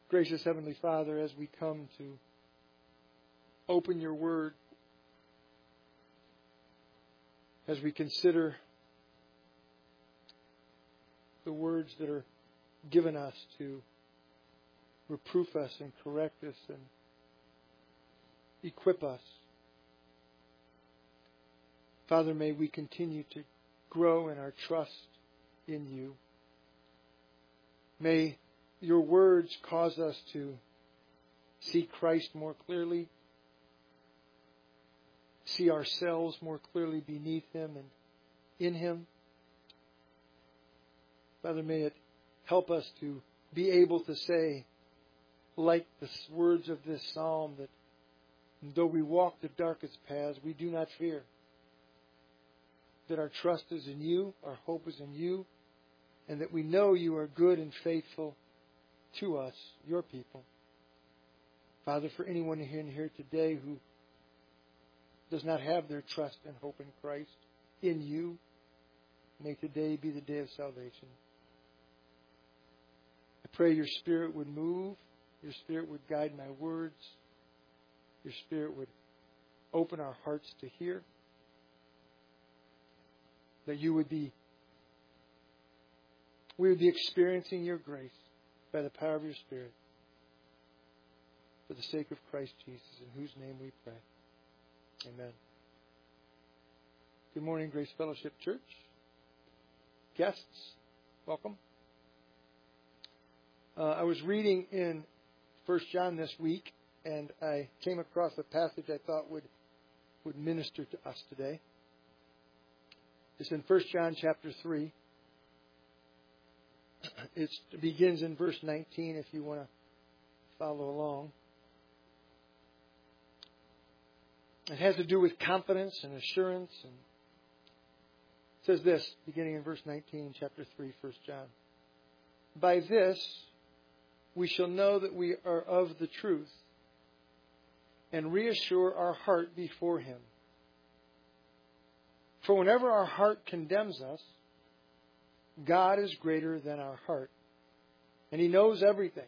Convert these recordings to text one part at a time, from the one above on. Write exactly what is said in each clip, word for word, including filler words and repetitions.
Gracious Heavenly Father, as we come to open your word, as we consider the words that are given us to reproof us and correct us and equip us. Father, may we continue to grow in our trust in you. May your words cause us to see Christ more clearly, see ourselves more clearly beneath him and in him. Father, may it help us to be able to say, like the words of this psalm, that though we walk the darkest paths, we do not fear. That our trust is in you, our hope is in you, and that we know you are good and faithful to us, your people. Father, for anyone in here today who does not have their trust and hope in Christ, in you, may today be the day of salvation. I pray your Spirit would move, your Spirit would guide my words, your Spirit would open our hearts to hear, that you would be, we would be experiencing your grace by the power of your Spirit, for the sake of Christ Jesus, in whose name we pray. Amen. Good morning, Grace Fellowship Church. Guests, welcome. Uh, I was reading in First John this week, and I came across a passage I thought would, would minister to us today. It's in First John chapter three. It's, it begins in verse nineteen if you want to follow along. It has to do with confidence and assurance. And it says this, beginning in verse nineteen, chapter three, First John. By this we shall know that we are of the truth and reassure our heart before him. For whenever our heart condemns us, God is greater than our heart, and he knows everything.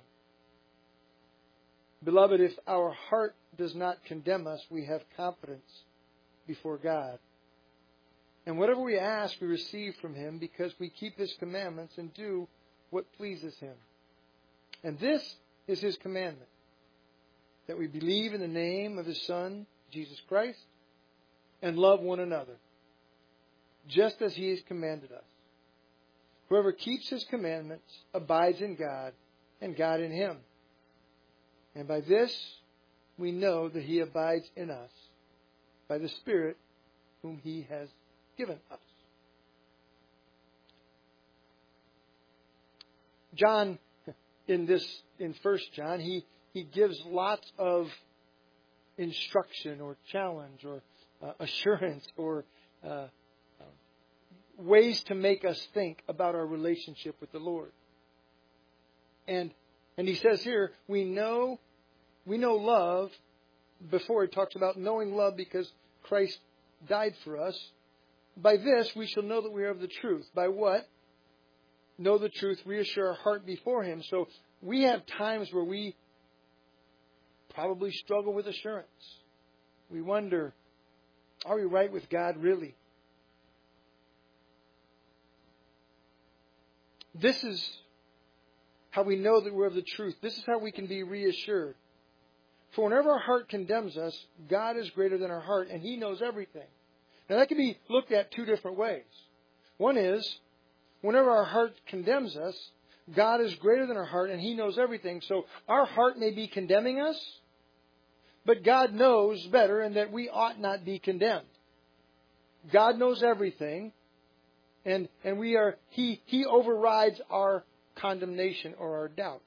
Beloved, if our heart does not condemn us, we have confidence before God. And whatever we ask, we receive from him, because we keep his commandments and do what pleases him. And this is his commandment, that we believe in the name of his Son, Jesus Christ, and love one another, just as he has commanded us. Whoever keeps his commandments abides in God, and God in him. And by this we know that he abides in us, by the Spirit whom he has given us. John, in this, in First John, he, he gives lots of instruction or challenge or uh, assurance or uh, ways to make us think about our relationship with the Lord. And and he says here, we know we know love. Before he talks about knowing love because Christ died for us. By this we shall know that we are of the truth. By what? Know the truth, reassure our heart before him. So we have times where we probably struggle with assurance. We wonder, are we right with God really? This is how we know that we're of the truth. This is how we can be reassured. For whenever our heart condemns us, God is greater than our heart, and he knows everything. Now that can be looked at two different ways. One is, whenever our heart condemns us, God is greater than our heart, and he knows everything. So our heart may be condemning us, but God knows better, and that we ought not be condemned. God knows everything. And and we are he he overrides our condemnation or our doubts.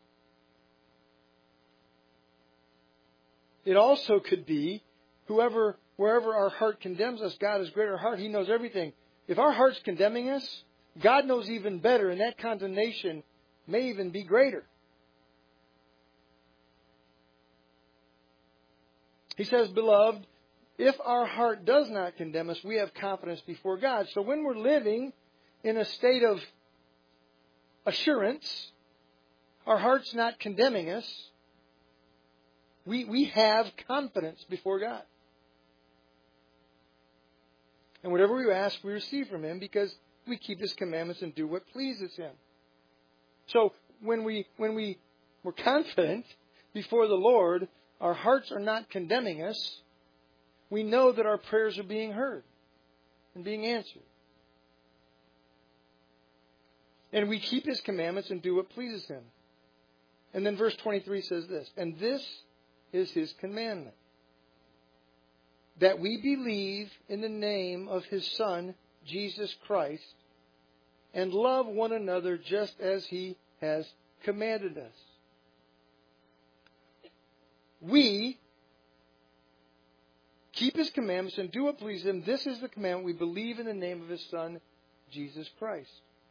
It also could be whoever wherever our heart condemns us, God is greater heart. He knows everything. If our heart's condemning us, God knows even better, and that condemnation may even be greater. He says, beloved, if our heart does not condemn us, we have confidence before God. So when we're living in a state of assurance, our heart's not condemning us, we, we have confidence before God. And whatever we ask, we receive from Him because we keep His commandments and do what pleases Him. So when we when we we're confident before the Lord, our hearts are not condemning us. We know that our prayers are being heard and being answered. And we keep His commandments and do what pleases Him. And then verse twenty-three says this, and this is His commandment, that we believe in the name of His Son, Jesus Christ, and love one another just as He has commanded us. We keep His commandments and do what pleases Him. This is the commandment. We believe in the name of His Son, Jesus Christ.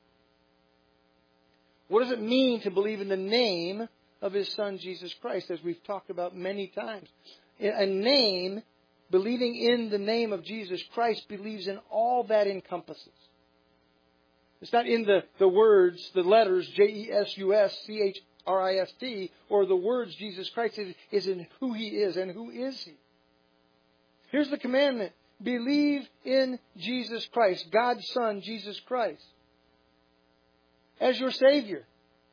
What does it mean to believe in the name of His Son, Jesus Christ, as we've talked about many times? A name, believing in the name of Jesus Christ, believes in all that encompasses. It's not in the, the words, the letters, J E S U S C H R I S T, or the words Jesus Christ. It is in who He is and who is He. Here's the commandment. Believe in Jesus Christ, God's Son, Jesus Christ, as your Savior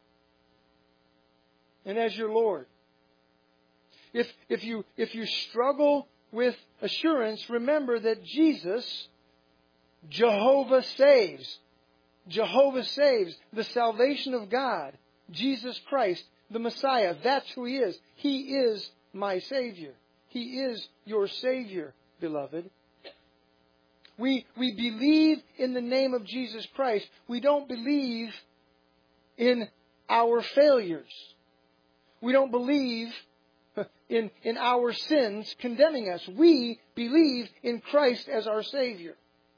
and as your Lord. If, if, you, if you struggle with assurance, remember that Jesus, Jehovah saves. Jehovah saves. The salvation of God. Jesus Christ, the Messiah. That's who He is. He is my Savior. He is your Savior, beloved. We, we believe in the name of Jesus Christ. We don't believe in our failures. We don't believe in, in our sins condemning us. We believe in Christ as our Savior.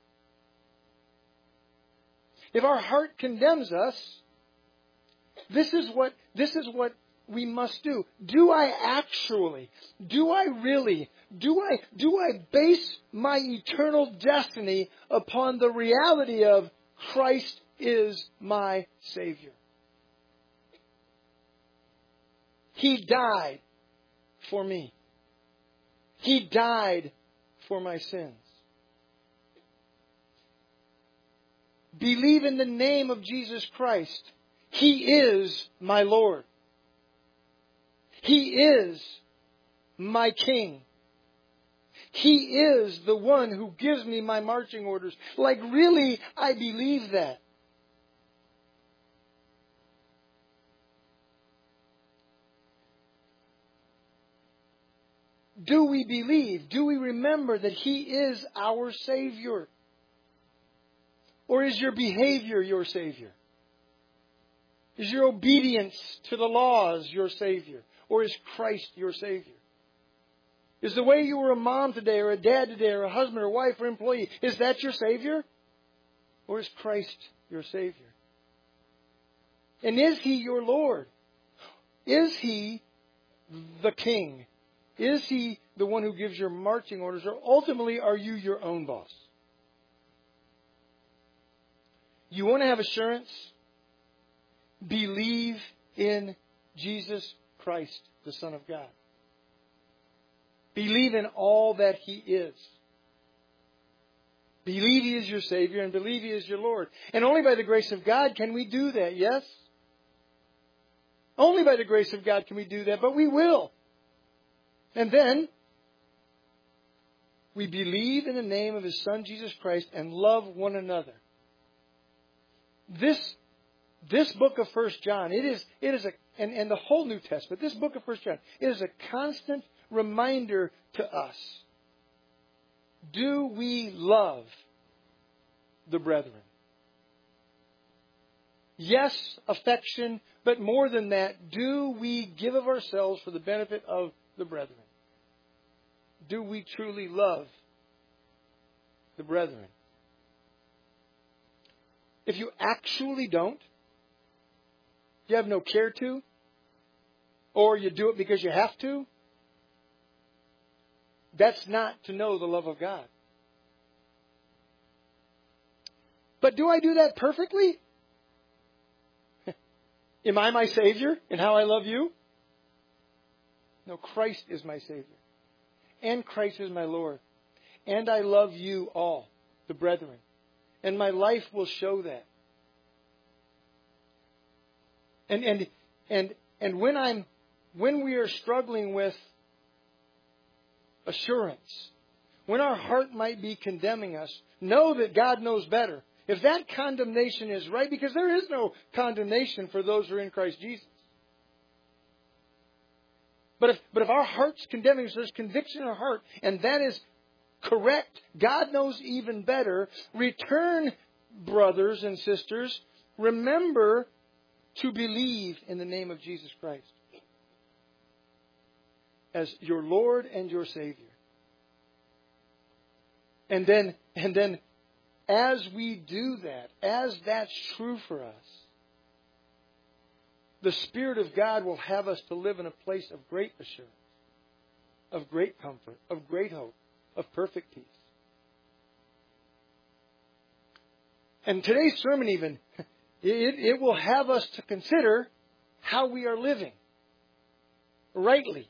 If our heart condemns us, this is what, this is what we must do. Do I actually, do I really, do I, do I base my eternal destiny upon the reality of Christ is my Savior? He died for me. He died for my sins. Believe in the name of Jesus Christ. He is my Lord. He is my King. He is the one who gives me my marching orders. Like, really, I believe that. Do we believe? Do we remember that He is our Savior? Or is your behavior your Savior? Is your obedience to the laws your Savior? Or is Christ your Savior? Is the way you were a mom today, or a dad today, or a husband, or wife, or employee, is that your Savior? Or is Christ your Savior? And is He your Lord? Is He the King? Is He the one who gives your marching orders? Or ultimately, are you your own boss? You want to have assurance? Believe in Jesus Christ, the Son of God. Believe in all that He is. Believe He is your Savior and believe He is your Lord. And only by the grace of God can we do that, yes? Only by the grace of God can we do that, but we will. And then, we believe in the name of His Son, Jesus Christ, and love one another. This, this book of First John, it is, it is a, and, and the whole New Testament, this book of First John, it is a constant reminder to us. Do we love the brethren? Yes, affection, but more than that, do we give of ourselves for the benefit of the brethren? Do we truly love the brethren? If you actually don't, you have no care to, or you do it because you have to, that's not to know the love of God. But do I do that perfectly? Am I my Savior in how I love you? No, Christ is my Savior. And Christ is my Lord. And I love you all, the brethren. And my life will show that. And and and and when I'm when we are struggling with assurance, when our heart might be condemning us, know that God knows better. If that condemnation is right, because there is no condemnation for those who are in Christ Jesus. But if but if our heart's condemning us, there's conviction in our heart, and that is correct. God knows even better. Return, brothers and sisters. Remember to believe in the name of Jesus Christ as your Lord and your Savior. And then, and then, as we do that, as that's true for us, the Spirit of God will have us to live in a place of great assurance, of great comfort, of great hope, of perfect peace. And today's sermon even, it, it will have us to consider how we are living rightly.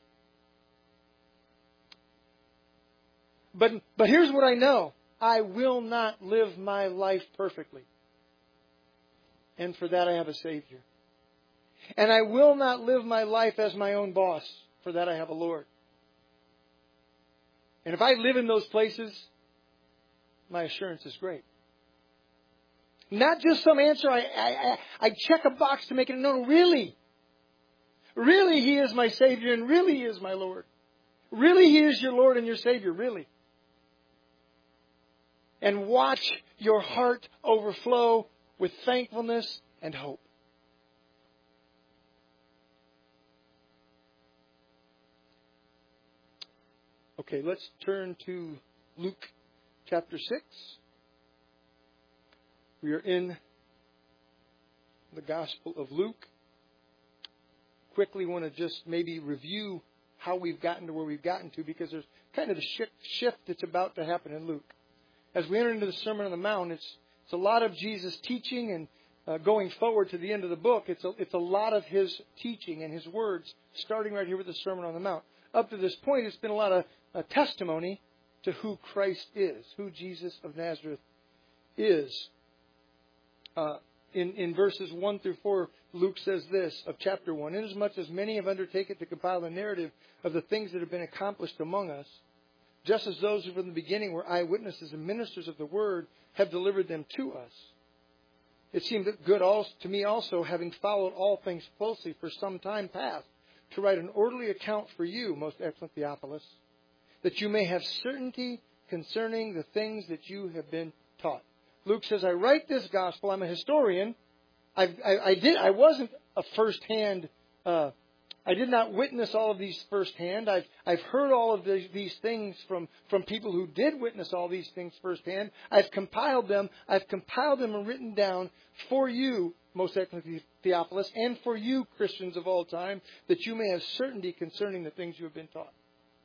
But, but here's what I know. I will not live my life perfectly. And for that I have a Savior. And I will not live my life as my own boss. For that I have a Lord. And if I live in those places, my assurance is great. Not just some answer I, I, I check a box to make it. No, really. Really He is my Savior and really He is my Lord. Really He is your Lord and your Savior. Really. And watch your heart overflow with thankfulness and hope. Okay, let's turn to Luke chapter six. We are in the Gospel of Luke. Quickly want to just maybe review how we've gotten to where we've gotten to, because there's kind of a shift, shift that's about to happen in Luke. As we enter into the Sermon on the Mount, it's, it's a lot of Jesus' teaching, and uh, going forward to the end of the book, it's a, it's a lot of His teaching and His words, starting right here with the Sermon on the Mount. Up to this point, it's been a lot of uh, testimony to who Christ is, who Jesus of Nazareth is. Uh, in, in verses one through four, Luke says this of chapter one, "Inasmuch as many have undertaken to compile the narrative of the things that have been accomplished among us, just as those who from the beginning were eyewitnesses and ministers of the word have delivered them to us. It seemed good also, to me also, having followed all things closely for some time past, to write an orderly account for you, most excellent Theophilus, that you may have certainty concerning the things that you have been taught." Luke says, I write this gospel. I'm a historian. I've, I, I did. I wasn't a first-hand uh I did not witness all of these firsthand. I've, I've heard all of these, these things from, from people who did witness all these things firsthand. I've compiled them. I've compiled them and written down for you, most excellent Theophilus, and for you, Christians of all time, that you may have certainty concerning the things you have been taught.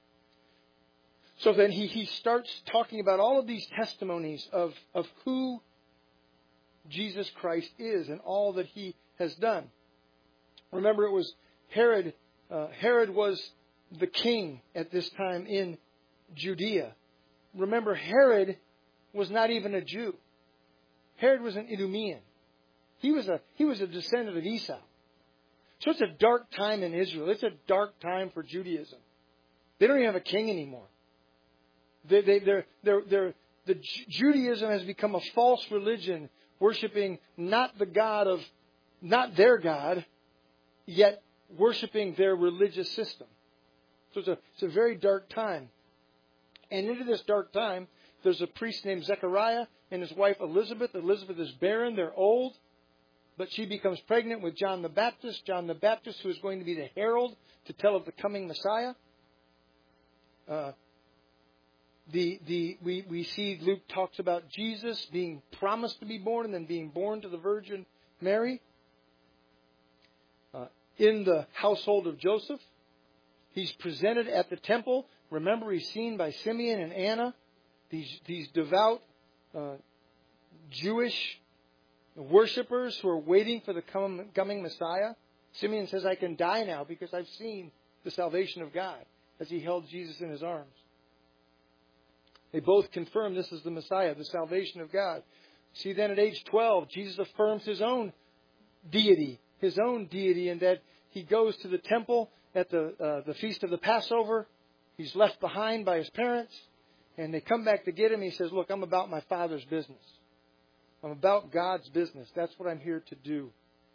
So then he, he starts talking about all of these testimonies of, of who Jesus Christ is and all that He has done. Remember, it was Herod, uh, Herod was the king at this time in Judea. Remember, Herod was not even a Jew. Herod was an Idumean. He was a he was a descendant of Esau. So it's a dark time in Israel. It's a dark time for Judaism. They don't even have a king anymore. They, they, they're, they're, they're, the Judaism has become a false religion, worshiping not the God of, not their God, yet worshiping their religious system. So it's a, it's a very dark time. And into this dark time, there's a priest named Zechariah and his wife Elizabeth. Elizabeth is barren. They're old. But she becomes pregnant with John the Baptist. John the Baptist, who is going to be the herald to tell of the coming Messiah. Uh, the the we, we see Luke talks about Jesus being promised to be born and then being born to the Virgin Mary. Uh, in the household of Joseph. He's presented at the temple. Remember, he's seen by Simeon and Anna, these, these devout uh, Jewish The worshipers who are waiting for the coming Messiah. Simeon says, I can die now because I've seen the salvation of God as he held Jesus in his arms. They both confirm this is the Messiah, the salvation of God. See, then at age twelve, Jesus affirms his own deity, his own deity, in that he goes to the temple at the uh, the feast of the Passover. He's left behind by his parents, and they come back to get him. He says, look, I'm about my Father's business. I'm about God's business. That's what I'm here to do.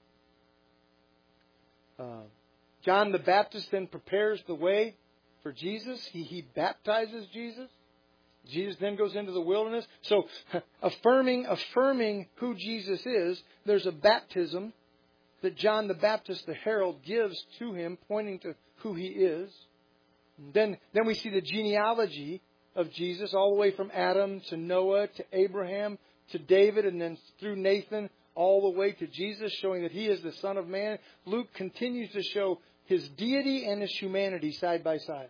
Uh, John the Baptist then prepares the way for Jesus. He, he baptizes Jesus. Jesus then goes into the wilderness. So affirming, affirming who Jesus is, there's a baptism that John the Baptist, the herald, gives to him, pointing to who he is. Then, then we see the genealogy of Jesus all the way from Adam to Noah to Abraham to David, and then through Nathan all the way to Jesus, showing that he is the Son of Man. Luke continues to show his deity and his humanity side by side.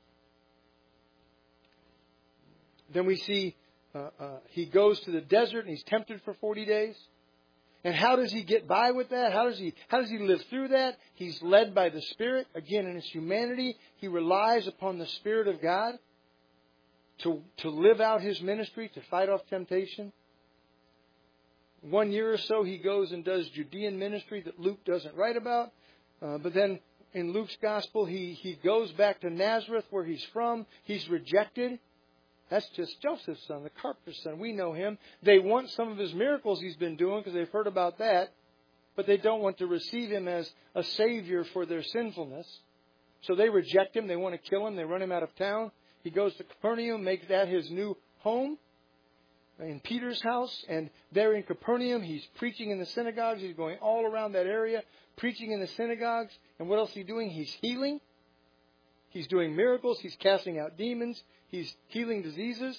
Then we see uh, uh, he goes to the desert and he's tempted for forty days. And how does he get by with that? How does he how does he live through that? He's led by the Spirit. Again, in his humanity, he relies upon the Spirit of God to, to live out his ministry, to fight off temptation. One year or so, he goes and does Judean ministry that Luke doesn't write about. Uh, but then in Luke's gospel, he, he goes back to Nazareth, where he's from. He's rejected. That's just Joseph's son, the carpenter's son. We know him. They want some of his miracles he's been doing because they've heard about that. But they don't want to receive him as a savior for their sinfulness. So they reject him. They want to kill him. They run him out of town. He goes to Capernaum, makes that his new home in Peter's house. And there in Capernaum, he's preaching in the synagogues. He's going all around that area, preaching in the synagogues. And what else is he doing? He's healing. He's doing miracles. He's casting out demons. He's healing diseases.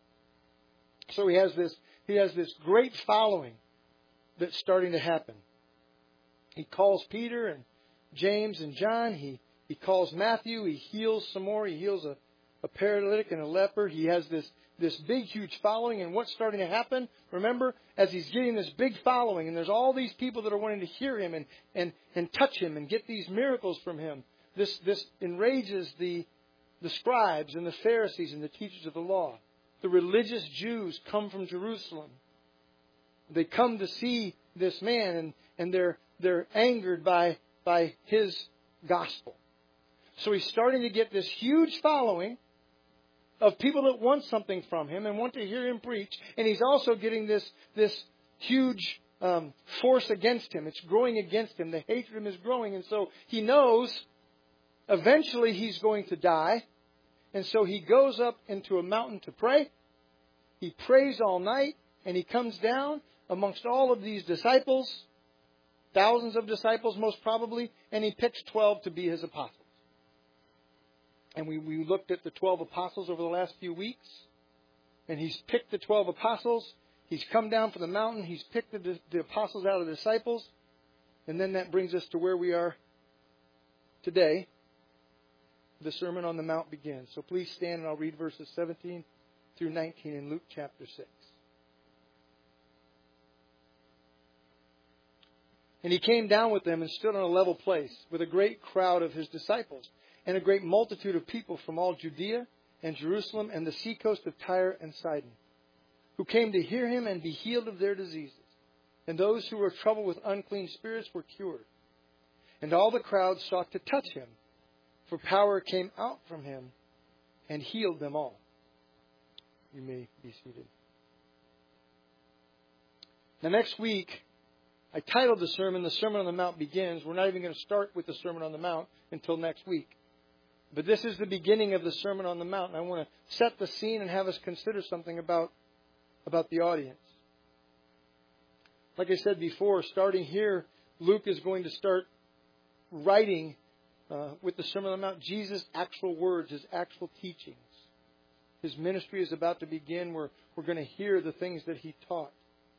So he has this, he has this great following that's starting to happen. He calls Peter and James and John. He, he calls Matthew. He heals some more. He heals a, a paralytic and a leper. He has this, this big, huge following. And what's starting to happen? Remember, as he's getting this big following, and there's all these people that are wanting to hear him and, and, and touch him and get these miracles from him. This, this enrages the The scribes and the Pharisees and the teachers of the law. The religious Jews come from Jerusalem. They come to see this man, and, and they're they're angered by, by his gospel. So he's starting to get this huge following of people that want something from him and want to hear him preach. And he's also getting this, this huge um, force against him. It's growing against him. The hatred of him is growing. And so he knows eventually he's going to die. And so he goes up into a mountain to pray. He prays all night. And he comes down amongst all of these disciples, thousands of disciples most probably, and he picks twelve to be his apostles. And we, we looked at the twelve apostles over the last few weeks. And he's picked the twelve apostles. He's come down from the mountain. He's picked the, the apostles out of the disciples. And then that brings us to where we are today. The Sermon on the Mount begins. So please stand and I'll read verses seventeen through nineteen in Luke chapter six. And he came down with them and stood on a level place with a great crowd of his disciples and a great multitude of people from all Judea and Jerusalem and the seacoast of Tyre and Sidon, who came to hear him and be healed of their diseases. And those who were troubled with unclean spirits were cured. And all the crowd sought to touch him, for power came out from him and healed them all. You may be seated. Now next week, I titled the sermon, The Sermon on the Mount Begins. We're not even going to start with the Sermon on the Mount until next week. But this is the beginning of the Sermon on the Mount. And I want to set the scene and have us consider something about, about the audience. Like I said before, starting here, Luke is going to start writing uh, with the Sermon on the Mount, Jesus' actual words, his actual teachings. His ministry is about to begin. We're, we're going to hear the things that he taught.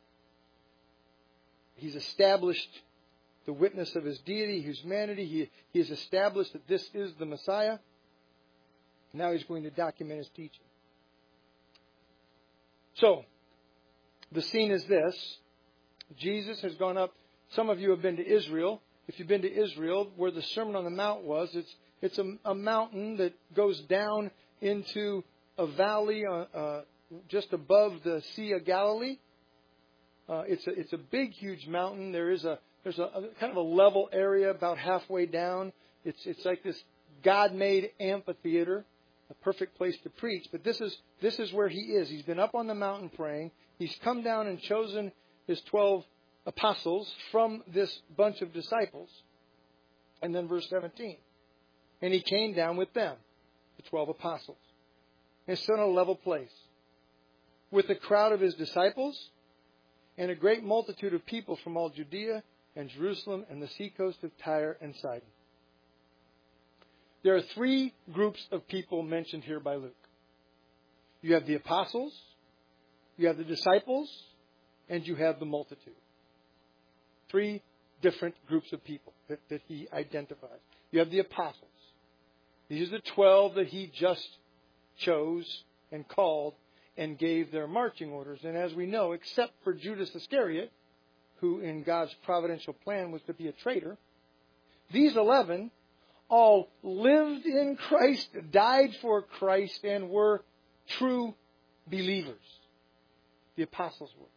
He's established the witness of his deity, his humanity. He, he has established that this is the Messiah. Now he's going to document his teaching. So, the scene is this. Jesus has gone up. Some of you have been to Israel. If you've been to Israel, where the Sermon on the Mount was, it's it's a, a mountain that goes down into a valley uh, uh, just above the Sea of Galilee. Uh, it's a it's a big, huge mountain. There is a there's a, a kind of a level area about halfway down. It's it's like this God-made amphitheater, a perfect place to preach. But this is this is where he is. He's been up on the mountain praying. He's come down and chosen his twelve apostles from this bunch of disciples. And then verse seventeen. And he came down with them, the twelve apostles, and stood on a level place with a crowd of his disciples and a great multitude of people from all Judea and Jerusalem and the seacoast of Tyre and Sidon. There are three groups of people mentioned here by Luke. You have the apostles, you have the disciples, and you have the multitude. Three different groups of people that, that he identifies. You have the apostles. These are the twelve that he just chose and called and gave their marching orders. And as we know, except for Judas Iscariot, who in God's providential plan was to be a traitor, these eleven all lived in Christ, died for Christ, and were true believers. The apostles were.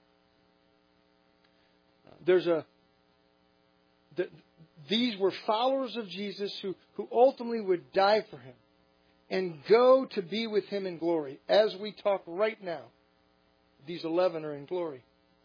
There's a... The, these were followers of Jesus who, who ultimately would die for him and go to be with him in glory. As we talk right now, these eleven are in glory.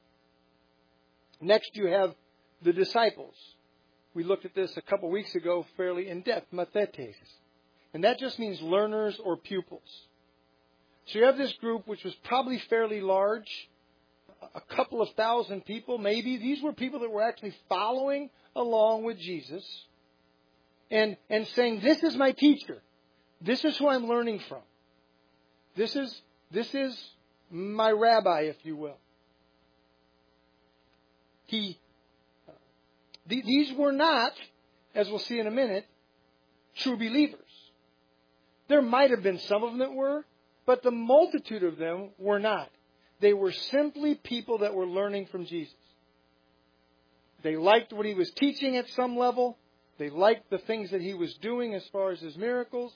Next you have the disciples. We looked at this a couple weeks ago fairly in depth, mathetes. And that just means learners or pupils. So you have this group which was probably fairly large, a couple of thousand people maybe. These were people that were actually following along with Jesus and, and saying, this is my teacher. This is who I'm learning from. This is, this is my rabbi, if you will. He, uh, th- these were not, as we'll see in a minute, true believers. There might have been some of them that were, but the multitude of them were not. They were simply people that were learning from Jesus. They liked what he was teaching at some level. They liked the things that he was doing as far as his miracles.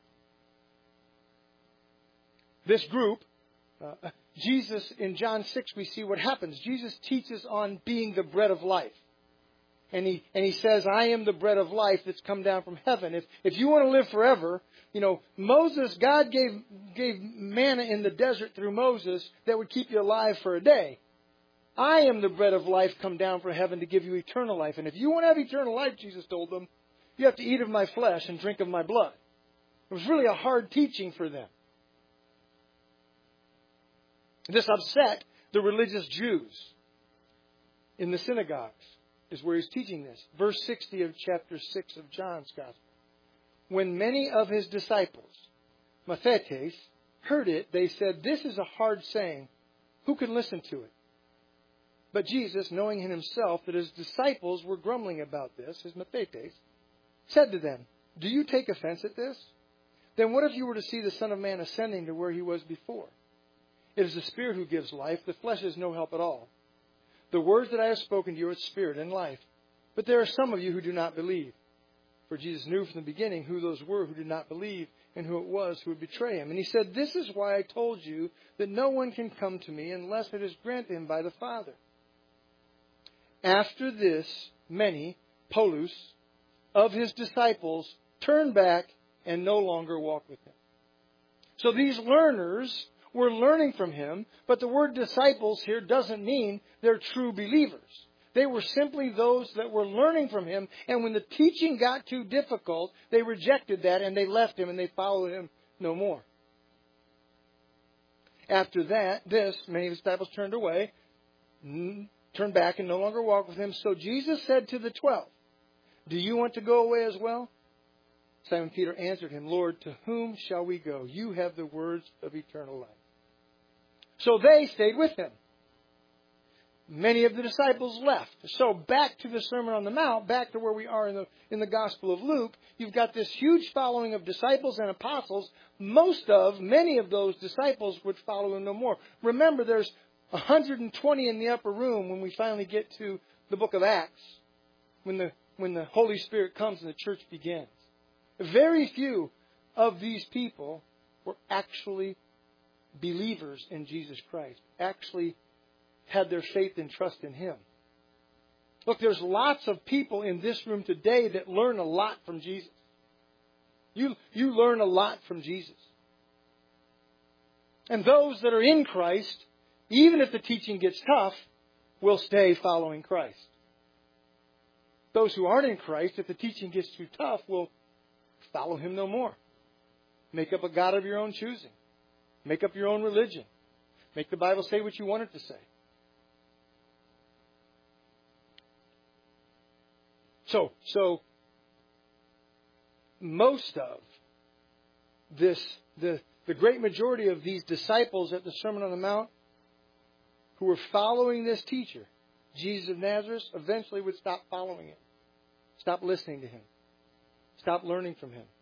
This group, uh, Jesus, in John six, we see what happens. Jesus teaches on being the bread of life. And he, and he says, I am the bread of life that's come down from heaven. If, if you want to live forever, you know, Moses, God gave, gave manna in the desert through Moses that would keep you alive for a day. I am the bread of life come down from heaven to give you eternal life. And if you want to have eternal life, Jesus told them, you have to eat of my flesh and drink of my blood. It was really a hard teaching for them. This upset the religious Jews in the synagogues, is where he's teaching this. Verse sixty of chapter six of John's Gospel. When many of his disciples, mathetes, heard it, they said, this is a hard saying. Who can listen to it? But Jesus, knowing in himself that his disciples were grumbling about this, his mathetes, said to them, do you take offense at this? Then what if you were to see the Son of Man ascending to where he was before? It is the Spirit who gives life. The flesh is no help at all. The words that I have spoken to you are spirit and life. But there are some of you who do not believe. For Jesus knew from the beginning who those were who did not believe and who it was who would betray him. And he said, this is why I told you that no one can come to me unless it is granted him by the Father. After this, many, Polus, of his disciples turned back and no longer walked with him. So these learners were learning from him, but the word disciples here doesn't mean they're true believers. They were simply those that were learning from him, and when the teaching got too difficult, they rejected that and they left him and they followed him no more. After that, this, many of the disciples turned away, turned back and no longer walked with him. So Jesus said to the twelve, do you want to go away as well? Simon Peter answered him, Lord, to whom shall we go? You have the words of eternal life. So they stayed with him. Many of the disciples left. So back to the Sermon on the Mount, back to where we are in the, in the Gospel of Luke, you've got this huge following of disciples and apostles. Most of, many of those disciples would follow him no more. Remember, there's one hundred twenty in the upper room when we finally get to the book of Acts, when the, when the Holy Spirit comes and the church begins. Very few of these people were actually believers in Jesus Christ, actually had their faith and trust in Him. Look, there's lots of people in this room today that learn a lot from Jesus. You, you learn a lot from Jesus. And those that are in Christ, even if the teaching gets tough, will stay following Christ. Those who aren't in Christ, if the teaching gets too tough, will follow Him no more. Make up a God of your own choosing. Make up your own religion. Make the Bible say what you want it to say. So, so most of this, the, the great majority of these disciples at the Sermon on the Mount who were following this teacher, Jesus of Nazareth, eventually would stop following Him. Stop listening to Him. Stop learning from Him.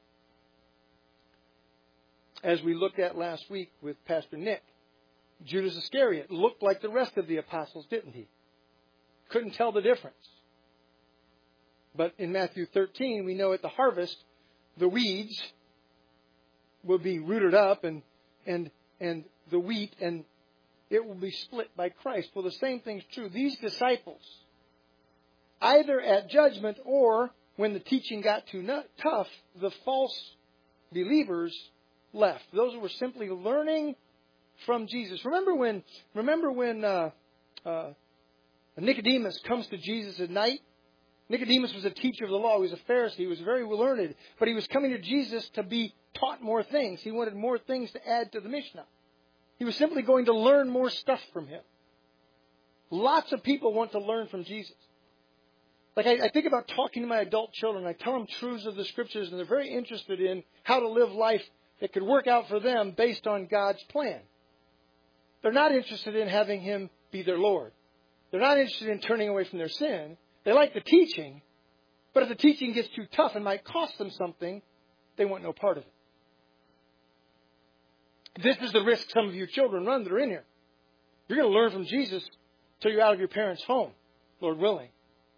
As we looked at last week with Pastor Nick, Judas Iscariot looked like the rest of the apostles, didn't he? Couldn't tell the difference. But in Matthew thirteen, we know at the harvest, the weeds will be rooted up and and and the wheat, and it will be split by Christ. Well, the same thing's true. These disciples, either at judgment or when the teaching got too nut, tough, the false believers left. Those who were simply learning from Jesus. Remember when? Remember when uh, uh, Nicodemus comes to Jesus at night? Nicodemus was a teacher of the law. He was a Pharisee. He was very learned. But he was coming to Jesus to be taught more things. He wanted more things to add to the Mishnah. He was simply going to learn more stuff from Him. Lots of people want to learn from Jesus. Like I, I think about talking to my adult children. I tell them truths of the Scriptures, and they're very interested in how to live life that could work out for them based on God's plan. They're not interested in having Him be their Lord. They're not interested in turning away from their sin. They like the teaching, but if the teaching gets too tough and might cost them something, they want no part of it. This is the risk some of you children run that are in here. You're going to learn from Jesus till you're out of your parents' home, Lord willing.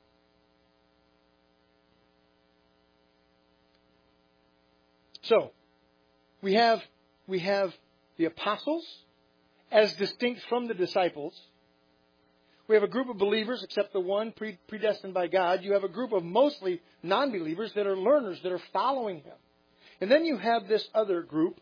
So, we have, we have the apostles as distinct from the disciples. We have a group of believers, except the one predestined by God. You have a group of mostly non-believers that are learners, that are following Him. And then you have this other group,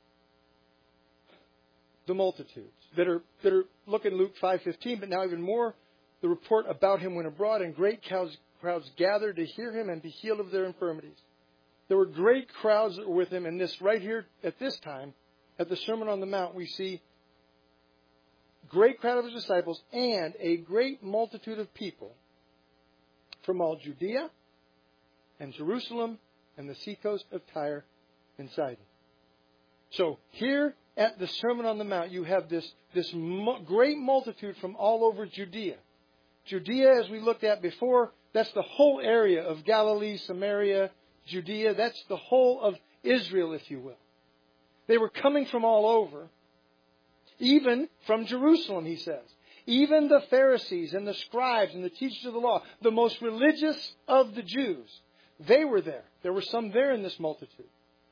the multitudes, that are that are look in Luke five fifteen, but now even more, the report about Him went abroad, and great crowds, crowds gathered to hear Him and be healed of their infirmities. There were great crowds that were with Him, and this right here at this time, at the Sermon on the Mount, we see great crowd of His disciples and a great multitude of people from all Judea and Jerusalem and the seacoast of Tyre and Sidon. So here at the Sermon on the Mount, you have this, this great multitude from all over Judea. Judea, as we looked at before, that's the whole area of Galilee, Samaria, Judea. That's the whole of Israel, if you will. They were coming from all over. Even from Jerusalem, he says. Even the Pharisees and the scribes and the teachers of the law, the most religious of the Jews, they were there. There were some there in this multitude.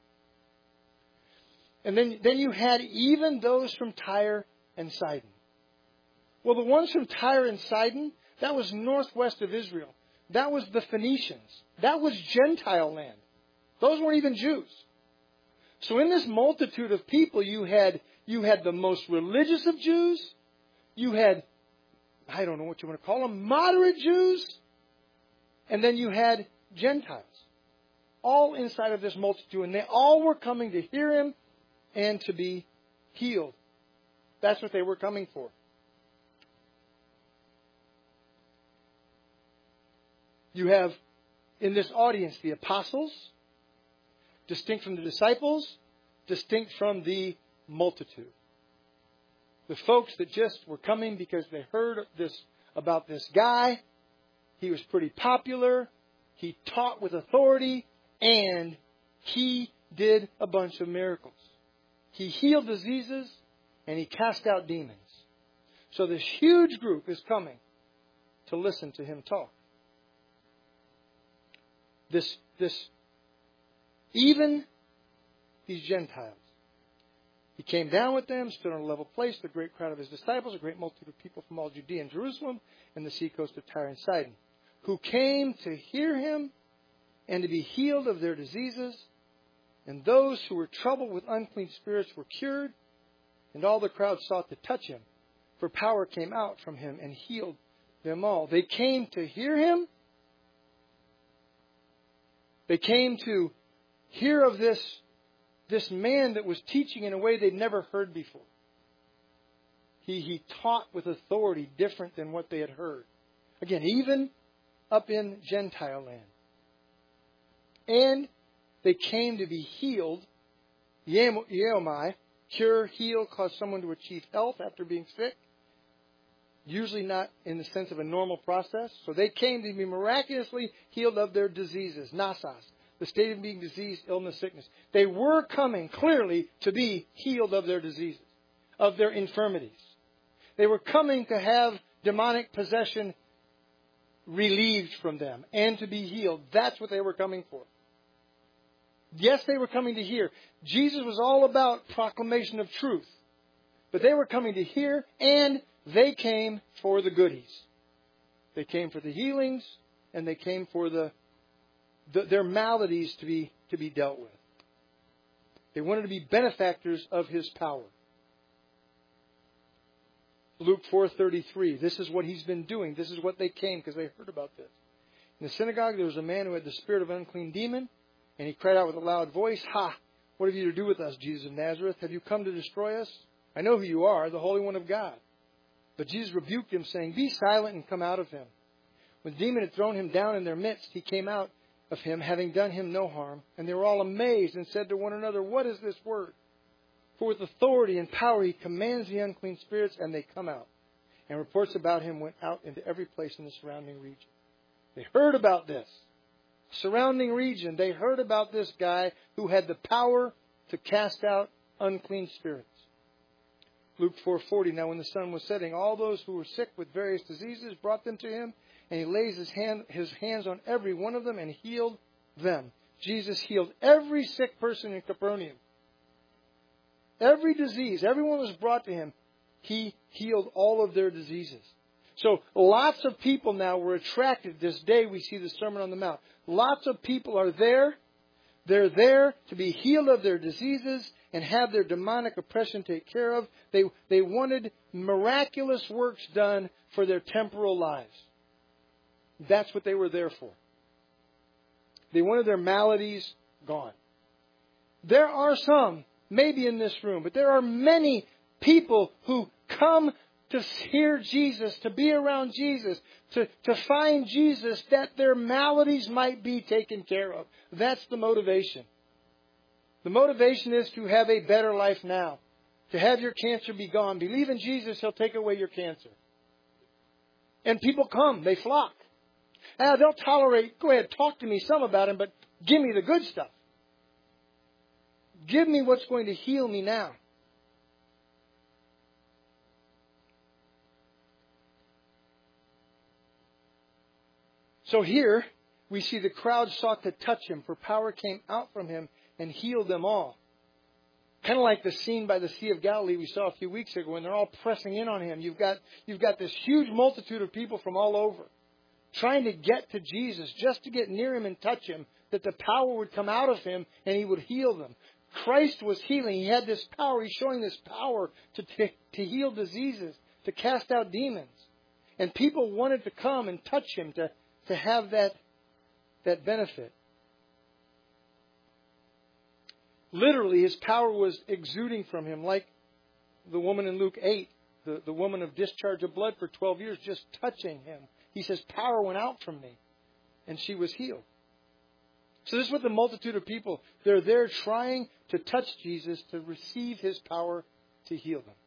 And then, then you had even those from Tyre and Sidon. Well, the ones from Tyre and Sidon, that was northwest of Israel. That was the Phoenicians. That was Gentile land. Those weren't even Jews. So in this multitude of people, you had You had the most religious of Jews. You had, I don't know what you want to call them, moderate Jews. And then you had Gentiles. All inside of this multitude. And they all were coming to hear Him and to be healed. That's what they were coming for. You have in this audience the apostles, distinct from the disciples, distinct from the multitude. The folks that just were coming because they heard this about this guy. He was pretty popular. He taught with authority. And he did a bunch of miracles. He healed diseases and he cast out demons. So this huge group is coming to listen to him talk. This, this, even these Gentiles. He came down with them, stood on a level place, the great crowd of his disciples, a great multitude of people from all Judea and Jerusalem, and the seacoast of Tyre and Sidon, who came to hear him and to be healed of their diseases. And those who were troubled with unclean spirits were cured, and all the crowd sought to touch him, for power came out from him and healed them all. They came to hear him. They came to hear of this, this man that was teaching in a way they'd never heard before. He, he taught with authority different than what they had heard. Again, even up in Gentile land. And they came to be healed. Yeomai, cure, heal, cause someone to achieve health after being sick. Usually not in the sense of a normal process. So they came to be miraculously healed of their diseases. Nasas, the state of being diseased, illness, sickness. They were coming clearly to be healed of their diseases, of their infirmities. They were coming to have demonic possession relieved from them and to be healed. That's what they were coming for. Yes, they were coming to hear. Jesus was all about proclamation of truth. But they were coming to hear, and they came for the goodies. They came for the healings, and they came for the, the their maladies to be to be dealt with. They wanted to be benefactors of his power. Luke four thirty-three. This is what he's been doing. This is what they came because they heard about this. In the synagogue, there was a man who had the spirit of an unclean demon, and he cried out with a loud voice, "Ha! What have you to do with us, Jesus of Nazareth? Have you come to destroy us? I know who you are, the Holy One of God." But Jesus rebuked him, saying, "Be silent and come out of him." When the demon had thrown him down in their midst, he came out of him, having done him no harm. And they were all amazed and said to one another, "What is this word?" For with authority and power he commands the unclean spirits, and they come out. And reports about him went out into every place in the surrounding region. They heard about this. Surrounding region, they heard about this guy who had the power to cast out unclean spirits. Luke four forty. Now when the sun was setting, all those who were sick with various diseases brought them to him, and he lays his hand his hands on every one of them and healed them. Jesus healed every sick person in Capernaum. Every disease, everyone was brought to him. He healed all of their diseases. So lots of people now were attracted. This day we see the Sermon on the Mount. Lots of people are there. They're there to be healed of their diseases and have their demonic oppression taken care of. They, they wanted miraculous works done for their temporal lives. That's what they were there for. They wanted their maladies gone. There are some, maybe in this room, but there are many people who come to hear Jesus, to be around Jesus, to, to find Jesus, that their maladies might be taken care of. That's the motivation. The motivation is to have a better life now. To have your cancer be gone. Believe in Jesus, He'll take away your cancer. And people come, they flock. Ah, they'll tolerate, go ahead, talk to me some about Him, but give me the good stuff. Give me what's going to heal me now. So here, we see the crowd sought to touch Him, for power came out from Him and healed them all. Kind of like the scene by the Sea of Galilee we saw a few weeks ago when they're all pressing in on Him. You've got, you've got this huge multitude of people from all over trying to get to Jesus, just to get near Him and touch Him, that the power would come out of Him and He would heal them. Christ was healing. He had this power. He's showing this power to, to, to heal diseases, to cast out demons. And people wanted to come and touch Him to, to have that, that benefit. Literally, His power was exuding from Him, like the woman in Luke eight, the, the woman of discharge of blood for twelve years, just touching Him. He says, power went out from me, and she was healed. So this is what the multitude of people, they're there trying to touch Jesus to receive His power to heal them.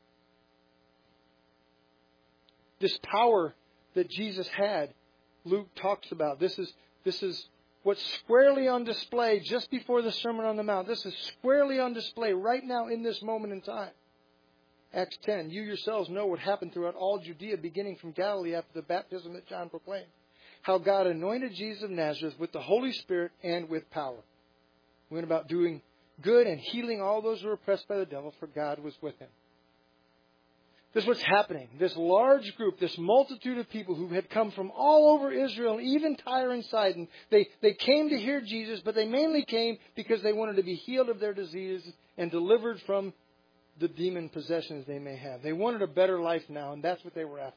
This power that Jesus had, Luke talks about. This is, this is what's squarely on display just before the Sermon on the Mount. This is squarely on display right now in this moment in time. Acts ten, you yourselves know what happened throughout all Judea, beginning from Galilee after the baptism that John proclaimed. How God anointed Jesus of Nazareth with the Holy Spirit and with power. He went about doing good and healing all those who were oppressed by the devil, for God was with him. This is what's happening. This large group, this multitude of people who had come from all over Israel, even Tyre and Sidon, they, they came to hear Jesus, but they mainly came because they wanted to be healed of their diseases and delivered from the demon possessions they may have. They wanted a better life now, and that's what they were after.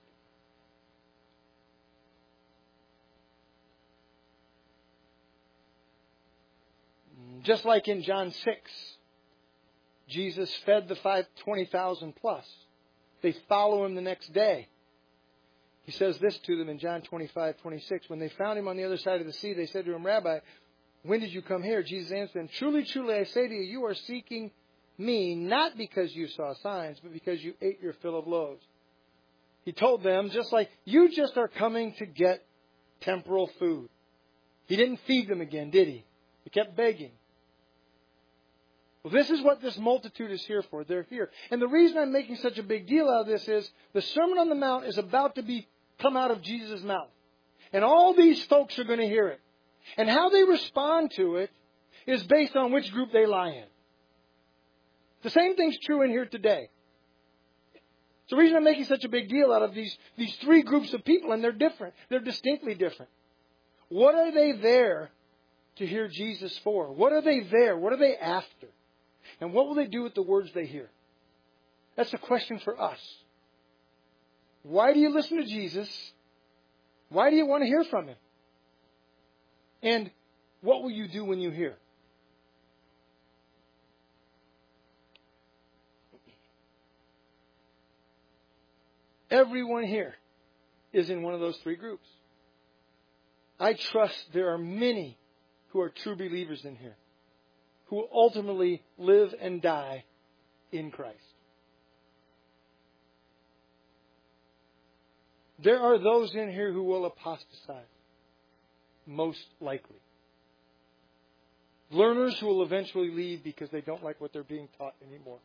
Just like in John six, Jesus fed the five twenty thousand plus. They follow him the next day. He says this to them in John twenty-five twenty-six. When they found him on the other side of the sea, they said to him, Rabbi, when did you come here? Jesus answered them, Truly, truly, I say to you, you are seeking me not because you saw signs, but because you ate your fill of loaves. He told them, just like you just are coming to get temporal food. He didn't feed them again, did he? He kept begging. Well, this is what this multitude is here for. They're here. And the reason I'm making such a big deal out of this is the Sermon on the Mount is about to be come out of Jesus' mouth. And all these folks are going to hear it. And how they respond to it is based on which group they lie in. The same thing's true in here today. It's the reason I'm making such a big deal out of these, these three groups of people, and they're different. They're distinctly different. What are they there to hear Jesus for? What are they there? What are they after? And what will they do with the words they hear? That's a question for us. Why do you listen to Jesus? Why do you want to hear from him? And what will you do when you hear? Everyone here is in one of those three groups. I trust there are many who are true believers in here, who will ultimately live and die in Christ. There are those in here who will apostatize, most likely. Learners who will eventually leave because they don't like what they're being taught anymore.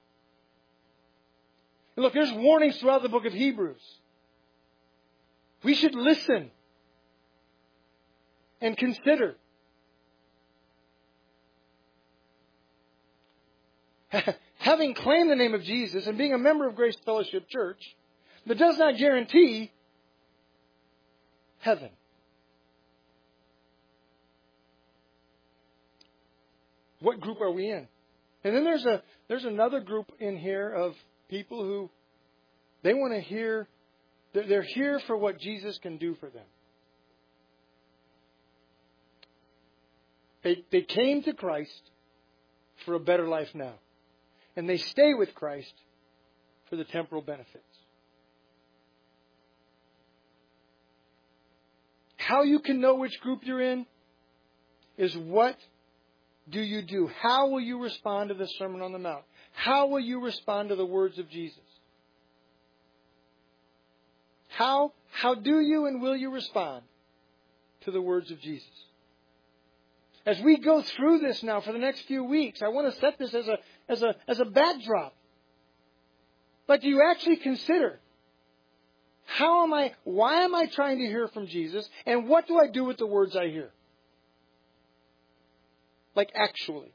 And look, there's warnings throughout the book of Hebrews. We should listen and consider. Having claimed the name of Jesus and being a member of Grace Fellowship Church, that does not guarantee heaven. What group are we in? And then there's a there's another group in here of people who they want to hear, they're, they're here for what Jesus can do for them. They, they came to Christ for a better life now. And they stay with Christ for the temporal benefits. How you can know which group you're in is what do you do? How will you respond to the Sermon on the Mount? How will you respond to the words of Jesus? How, how do you and will you respond to the words of Jesus? As we go through this now for the next few weeks, I want to set this as a, as a, as a backdrop. But do you actually consider, how am I, why am I trying to hear from Jesus? And what do I do with the words I hear? Like actually.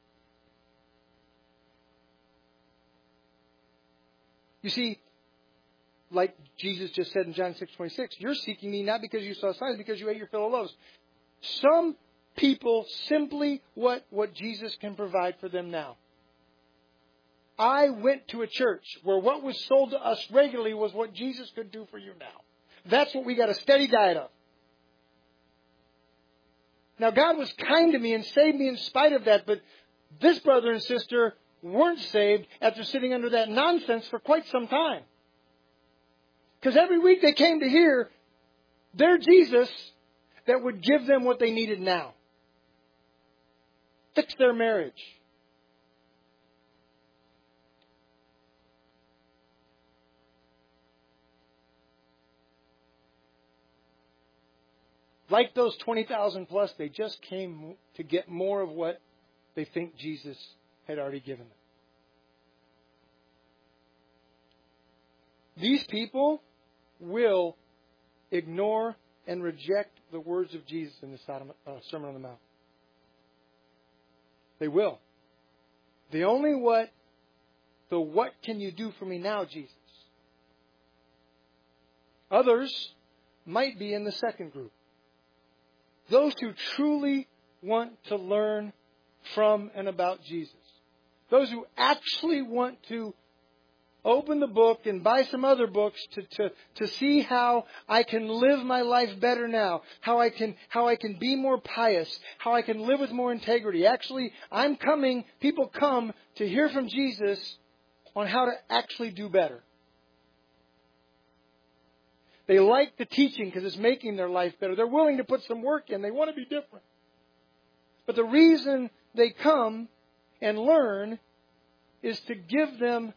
You see, like Jesus just said in John six twenty-six, you're seeking me not because you saw signs, because you ate your fill of loaves. Some people simply what, what Jesus can provide for them now. I went to a church where what was sold to us regularly was what Jesus could do for you now. That's what we got a steady diet of. Now, God was kind to me and saved me in spite of that, but this brother and sister weren't saved after sitting under that nonsense for quite some time. Because every week they came to hear their Jesus that would give them what they needed now. Fix their marriage. Like those twenty thousand plus, they just came to get more of what they think Jesus had already given them. These people will ignore and reject the words of Jesus in the Sermon on the Mount. They will. The only what, the what can you do for me now, Jesus? Others might be in the second group. Those who truly want to learn from and about Jesus. Those who actually want to open the book and buy some other books to, to, to see how I can live my life better now. How I can, how I can be more pious. How I can live with more integrity. Actually, I'm coming, people come to hear from Jesus on how to actually do better. They like the teaching because it's making their life better. They're willing to put some work in. They want to be different. But the reason they come and learn is to give them,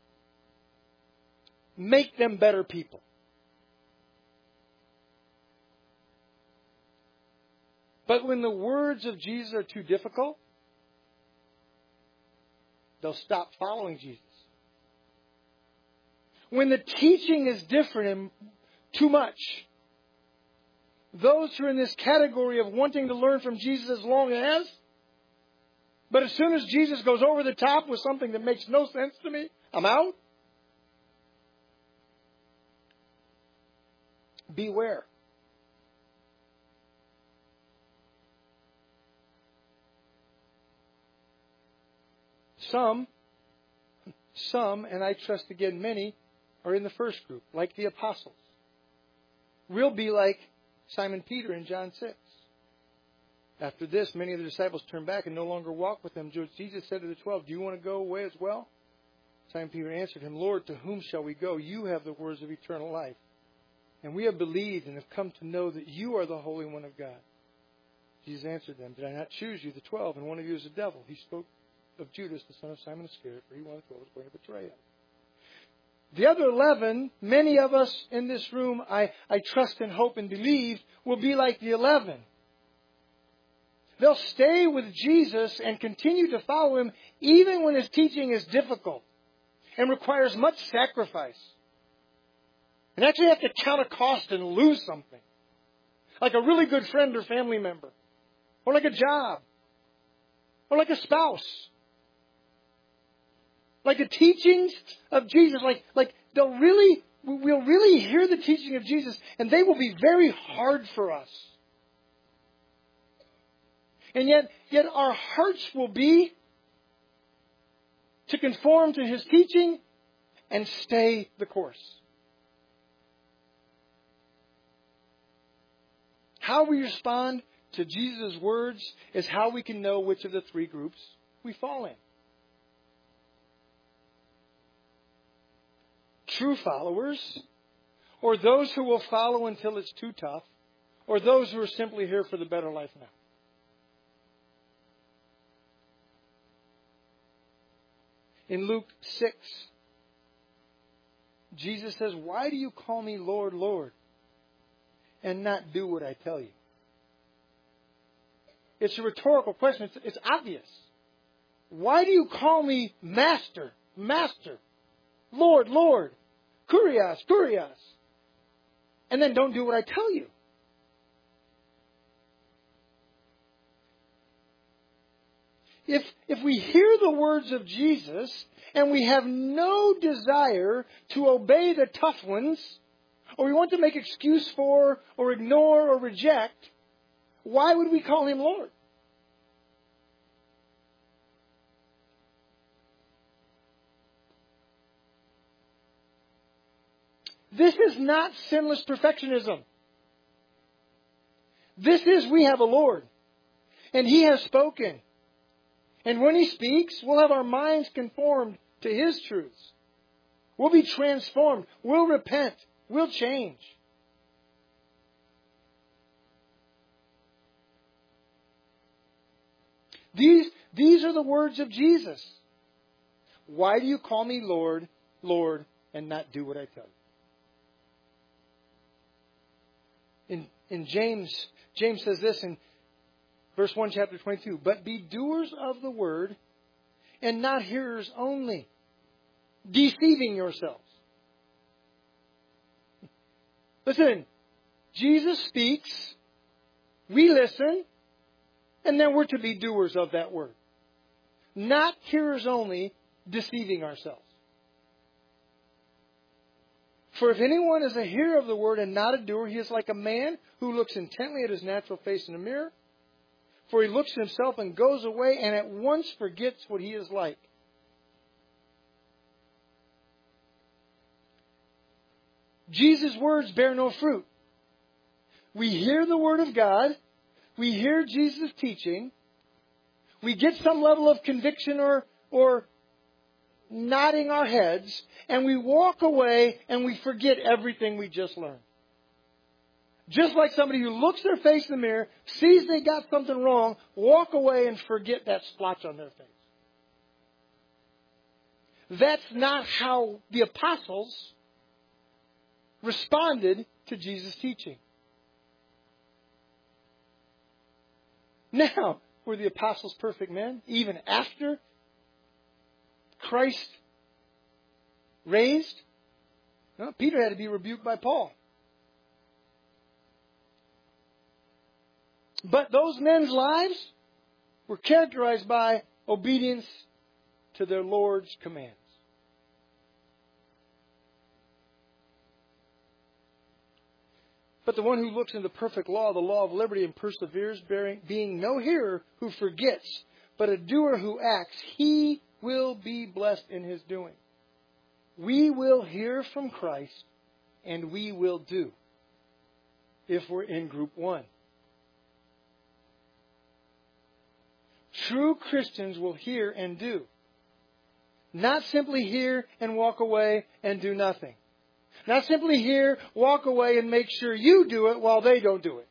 make them better people. But when the words of Jesus are too difficult, they'll stop following Jesus. When the teaching is different and too much, those who are in this category of wanting to learn from Jesus as long as, but as soon as Jesus goes over the top with something that makes no sense to me, I'm out. Beware. Some, some, and I trust again many, are in the first group, like the apostles. We'll be like Simon Peter in John six. After this, many of the disciples turned back and no longer walked with them. Jesus said to the twelve, "Do you want to go away as well?" Simon Peter answered him, "Lord, to whom shall we go? You have the words of eternal life. And we have believed and have come to know that you are the Holy One of God." Jesus answered them, "Did I not choose you, the twelve, and one of you is a devil?" He spoke of Judas, the son of Simon Iscariot, for he, one of the twelve, was going to betray him. The other eleven, many of us in this room, I, I trust and hope and believe, will be like the eleven. They'll stay with Jesus and continue to follow Him even when His teaching is difficult and requires much sacrifice. And actually have to count a cost and lose something. Like a really good friend or family member. Or like a job. Or like a spouse. Like the teachings of Jesus. Like, like they'll really, we'll really hear the teaching of Jesus and they will be very hard for us. And yet, yet our hearts will be to conform to His teaching and stay the course. How we respond to Jesus' words is how we can know which of the three groups we fall in. True followers, or those who will follow until it's too tough, or those who are simply here for the better life now. In Luke six, Jesus says, "Why do you call me Lord, Lord, and not do what I tell you?" It's a rhetorical question. It's, it's obvious. Why do you call me Master, Master, Lord, Lord, Kurios, Kurios, and then don't do what I tell you? If, if we hear the words of Jesus and we have no desire to obey the tough ones, or we want to make excuse for, or ignore, or reject, why would we call Him Lord? This is not sinless perfectionism. This is we have a Lord, and He has spoken. And when He speaks, we'll have our minds conformed to His truths. We'll be transformed. We'll repent. We'll change. These, these are the words of Jesus. Why do you call me Lord, Lord, and not do what I tell you? In, in James, James says this in verse one, chapter twenty-two. "But be doers of the word, and not hearers only, deceiving yourselves." Listen, Jesus speaks, we listen, and then we're to be doers of that word. Not hearers only, deceiving ourselves. For if anyone is a hearer of the word and not a doer, he is like a man who looks intently at his natural face in a mirror. For he looks at himself and goes away and at once forgets what he is like. Jesus' words bear no fruit. We hear the word of God. We hear Jesus' teaching. We get some level of conviction or, or nodding our heads, and we walk away and we forget everything we just learned. Just like somebody who looks their face in the mirror, sees they got something wrong, walk away and forget that splotch on their face. That's not how the apostles responded to Jesus' teaching. Now, were the apostles perfect men, even after Christ raised? No, Peter had to be rebuked by Paul. But those men's lives were characterized by obedience to their Lord's commands. But the one who looks into the perfect law, the law of liberty, and perseveres, bearing, being no hearer who forgets, but a doer who acts, he will be blessed in his doing. We will hear from Christ, and we will do, if we're in group one. True Christians will hear and do. Not simply hear and walk away and do nothing. Not simply hear, walk away, and make sure you do it while they don't do it.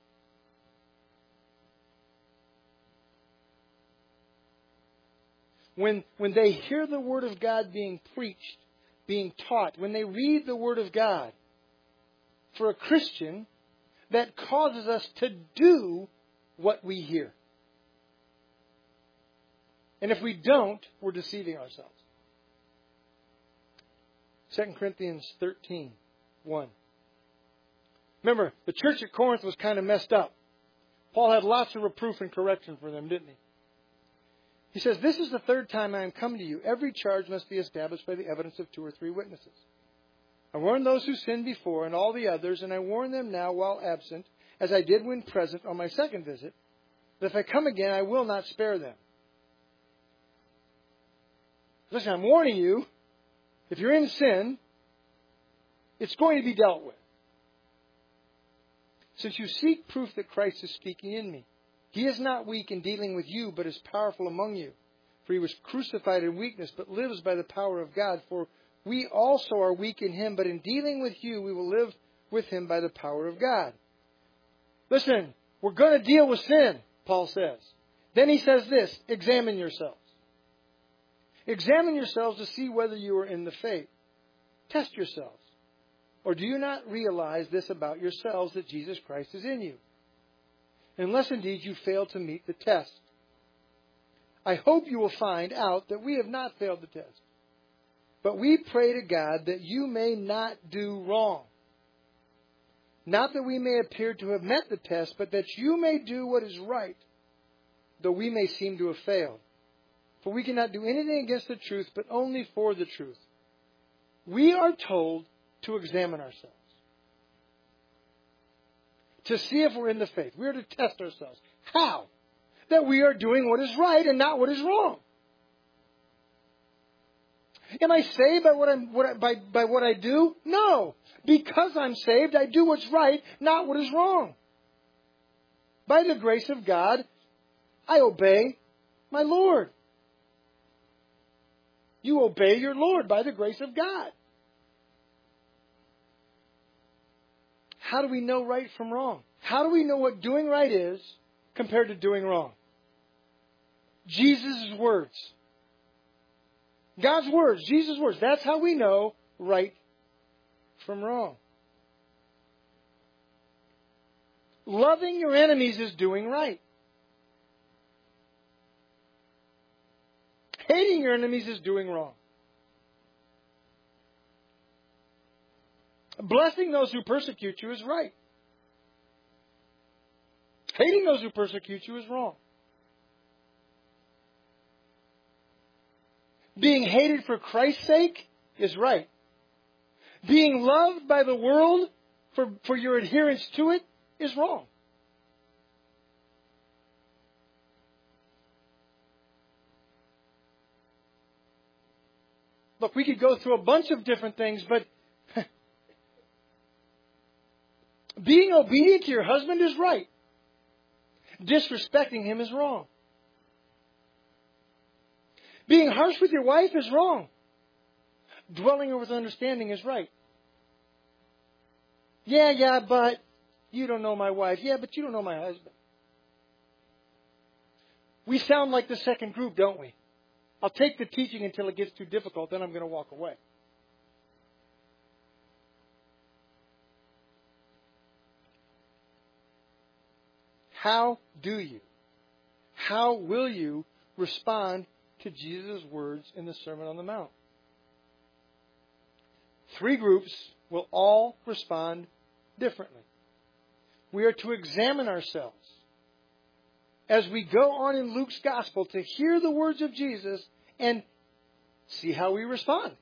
When, when they hear the Word of God being preached, being taught, when they read the Word of God, for a Christian, that causes us to do what we hear. And if we don't, we're deceiving ourselves. Second Corinthians thirteen, one. Remember, the church at Corinth was kind of messed up. Paul had lots of reproof and correction for them, didn't he? He says, "This is the third time I am come to you. Every charge must be established by the evidence of two or three witnesses. I warned those who sinned before and all the others, and I warn them now while absent, as I did when present on my second visit, that if I come again, I will not spare them." Listen, I'm warning you, if you're in sin, it's going to be dealt with. Since you seek proof that Christ is speaking in me, he is not weak in dealing with you, but is powerful among you. For he was crucified in weakness, but lives by the power of God. For we also are weak in him, but in dealing with you, we will live with him by the power of God. Listen, we're going to deal with sin, Paul says. Then he says this, examine yourselves. Examine yourselves to see whether you are in the faith. Test yourselves. Or do you not realize this about yourselves, that Jesus Christ is in you? Unless indeed you fail to meet the test. I hope you will find out that we have not failed the test. But we pray to God that you may not do wrong. Not that we may appear to have met the test, but that you may do what is right, though we may seem to have failed. For we cannot do anything against the truth, but only for the truth. We are told to examine ourselves, to see if we're in the faith. We are to test ourselves. How? That we are doing what is right and not what is wrong. Am I saved by what, I'm, what I, by, by what I do? No. Because I'm saved, I do what's right, not what is wrong. By the grace of God, I obey my Lord. You obey your Lord by the grace of God. How do we know right from wrong? How do we know what doing right is compared to doing wrong? Jesus' words. God's words, Jesus' words. That's how we know right from wrong. Loving your enemies is doing right. Hating your enemies is doing wrong. Blessing those who persecute you is right. Hating those who persecute you is wrong. Being hated for Christ's sake is right. Being loved by the world for, for your adherence to it is wrong. Look, we could go through a bunch of different things, but being obedient to your husband is right. Disrespecting him is wrong. Being harsh with your wife is wrong. Dwelling over with understanding is right. Yeah, yeah, but you don't know my wife. Yeah, but you don't know my husband. We sound like the second group, don't we? I'll take the teaching until it gets too difficult, then I'm going to walk away. How do you, how will you respond to Jesus' words in the Sermon on the Mount? Three groups will all respond differently. We are to examine ourselves as we go on in Luke's Gospel to hear the words of Jesus and see how we respond.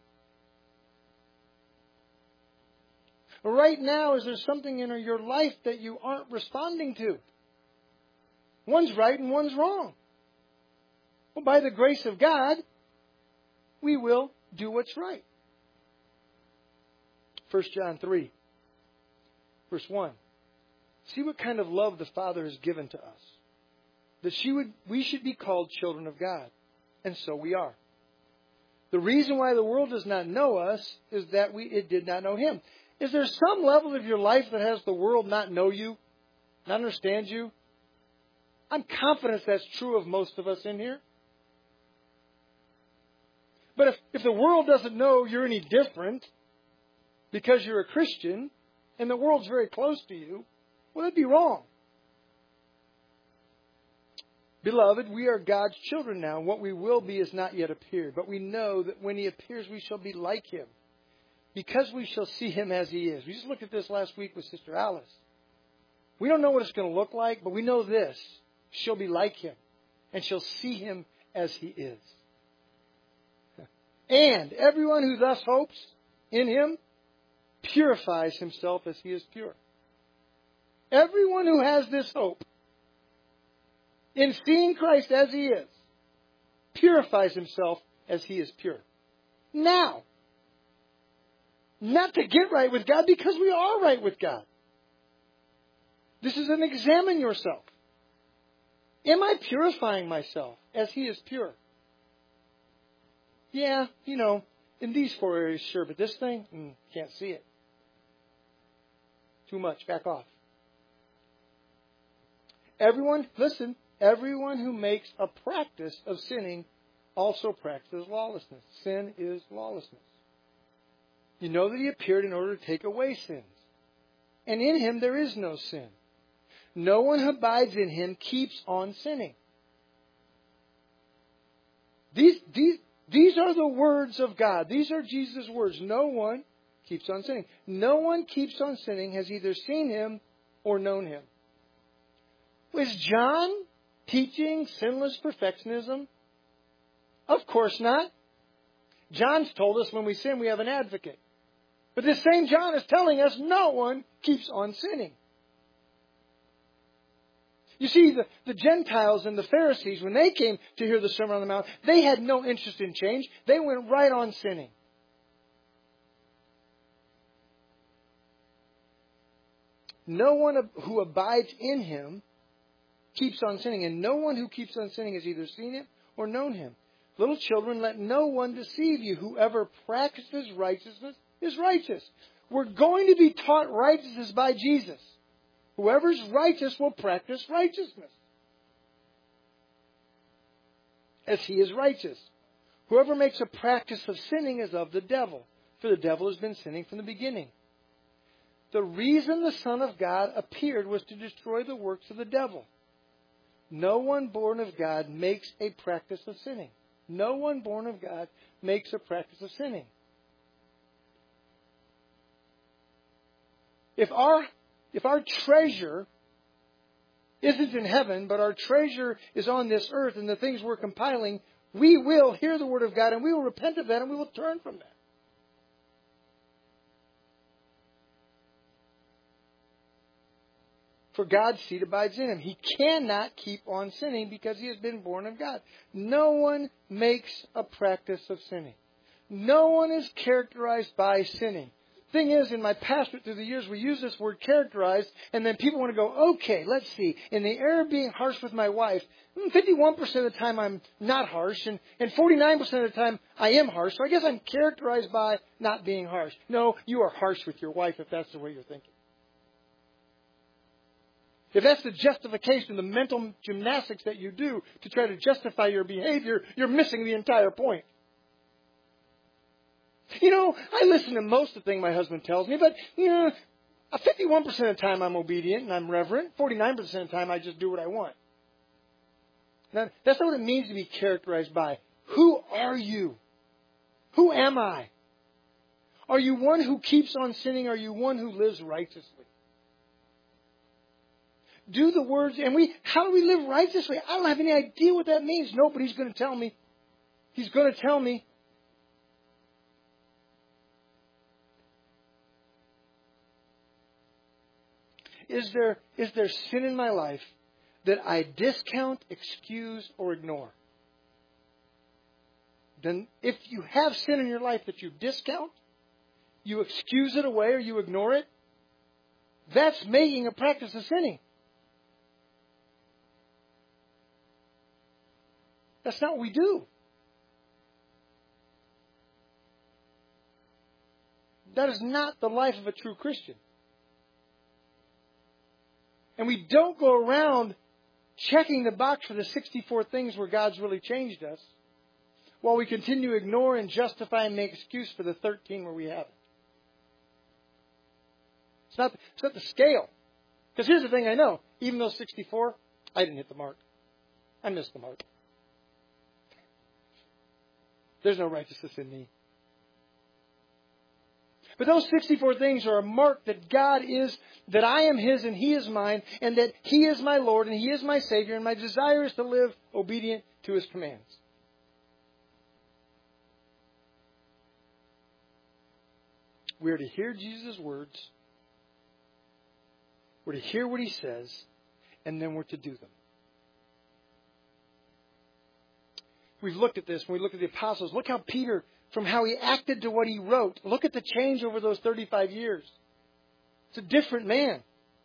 Right now, is there something in your life that you aren't responding to? One's right and one's wrong. Well, by the grace of God, we will do what's right. First John three, verse one. See what kind of love the Father has given to us, that she would, we should be called children of God. And so we are. The reason why the world does not know us is that we it did not know Him. Is there some level of your life that has the world not know you, not understand you? I'm confident that's true of most of us in here. But if, if the world doesn't know you're any different because you're a Christian and the world's very close to you, well, that'd be wrong. Beloved, we are God's children now, and what we will be is not yet appeared. But we know that when He appears, we shall be like Him, because we shall see Him as He is. We just looked at this last week with Sister Alice. We don't know what it's going to look like, but we know this. She'll be like Him, and she'll see Him as He is. And everyone who thus hopes in Him purifies himself as He is pure. Everyone who has this hope in seeing Christ as He is purifies himself as He is pure. Now, not to get right with God, because we are right with God. This is an examine yourself. Am I purifying myself as He is pure? Yeah, you know, in these four areas, sure, but this thing, mm, can't see it. Too much, back off. Everyone, listen, everyone who makes a practice of sinning also practices lawlessness. Sin is lawlessness. You know that He appeared in order to take away sins. And in Him there is no sin. No one who abides in Him keeps on sinning. These, these, these are the words of God. These are Jesus' words. No one keeps on sinning. No one keeps on sinning has either seen Him or known Him. Was John teaching sinless perfectionism? Of course not. John's told us when we sin we have an advocate. But this same John is telling us no one keeps on sinning. You see, the, the Gentiles and the Pharisees, when they came to hear the Sermon on the Mount, they had no interest in change. They went right on sinning. No one who abides in Him keeps on sinning, and no one who keeps on sinning has either seen Him or known Him. Little children, let no one deceive you. Whoever practices righteousness is righteous. We're going to be taught righteousness by Jesus. Whoever's righteous will practice righteousness as He is righteous. Whoever makes a practice of sinning is of the devil, for the devil has been sinning from the beginning. The reason the Son of God appeared was to destroy the works of the devil. No one born of God makes a practice of sinning. No one born of God makes a practice of sinning. if our if our treasure isn't in heaven, but our treasure is on this earth and the things we're compiling, we will hear the Word of God and we will repent of that and we will turn from that. For God's seed abides in him. He cannot keep on sinning because he has been born of God. No one makes a practice of sinning. No one is characterized by sinning. Thing is, in my pastorate through the years, we use this word characterized, and then people want to go, okay, let's see. In the area of being harsh with my wife, fifty-one percent of the time I'm not harsh, and, and forty-nine percent of the time I am harsh. So I guess I'm characterized by not being harsh. No, you are harsh with your wife if that's the way you're thinking. If that's the justification, the mental gymnastics that you do to try to justify your behavior, you're missing the entire point. You know, I listen to most of the things my husband tells me, but, you know, fifty-one percent of the time I'm obedient and I'm reverent. forty-nine percent of the time I just do what I want. Now, that's not what it means to be characterized by. Who are you? Who am I? Are you one who keeps on sinning? Are you one who lives righteously? Do the words, and we, how do we live righteously? I don't have any idea what that means. Nobody's going to tell me. He's going to tell me. Is there, is there sin in my life that I discount, excuse, or ignore? Then if you have sin in your life that you discount, you excuse it away, or you ignore it, that's making a practice of sinning. That's not what we do. That is not the life of a true Christian. And we don't go around checking the box for the sixty-four things where God's really changed us, while we continue to ignore and justify and make excuse for the thirteen where we haven't. It's not, it's not the scale. Because here's the thing I know. Even those sixty-four, I didn't hit the mark. I missed the mark. There's no righteousness in me. But those sixty-four things are a mark that God is, that I am His and He is mine, and that He is my Lord and He is my Savior, and my desire is to live obedient to His commands. We are to hear Jesus' words. We're to hear what He says, and then we're to do them. We've looked at this when we look at the apostles. Look how Peter, from how he acted to what he wrote. Look at the change over those thirty-five years. It's a different man.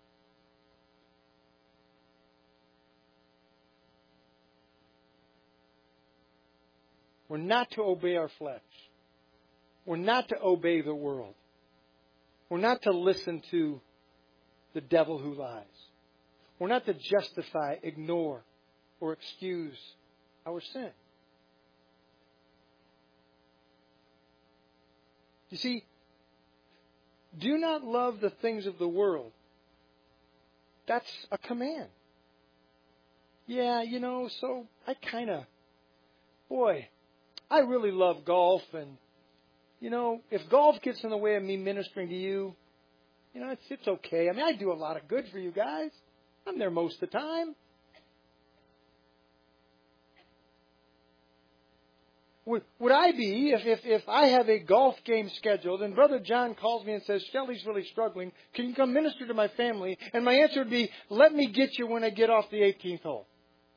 We're not to obey our flesh. We're not to obey the world. We're not to listen to the devil who lies. We're not to justify, ignore, or excuse our sin. You see, do not love the things of the world. That's a command. Yeah, you know, so I kind of, boy, I really love golf. And, you know, if golf gets in the way of me ministering to you, you know, it's, it's okay. I mean, I do a lot of good for you guys. I'm there most of the time. Would, would I be, if, if, if I have a golf game scheduled and Brother John calls me and says, Shelley's really struggling, can you come minister to my family? And my answer would be, let me get you when I get off the eighteenth hole.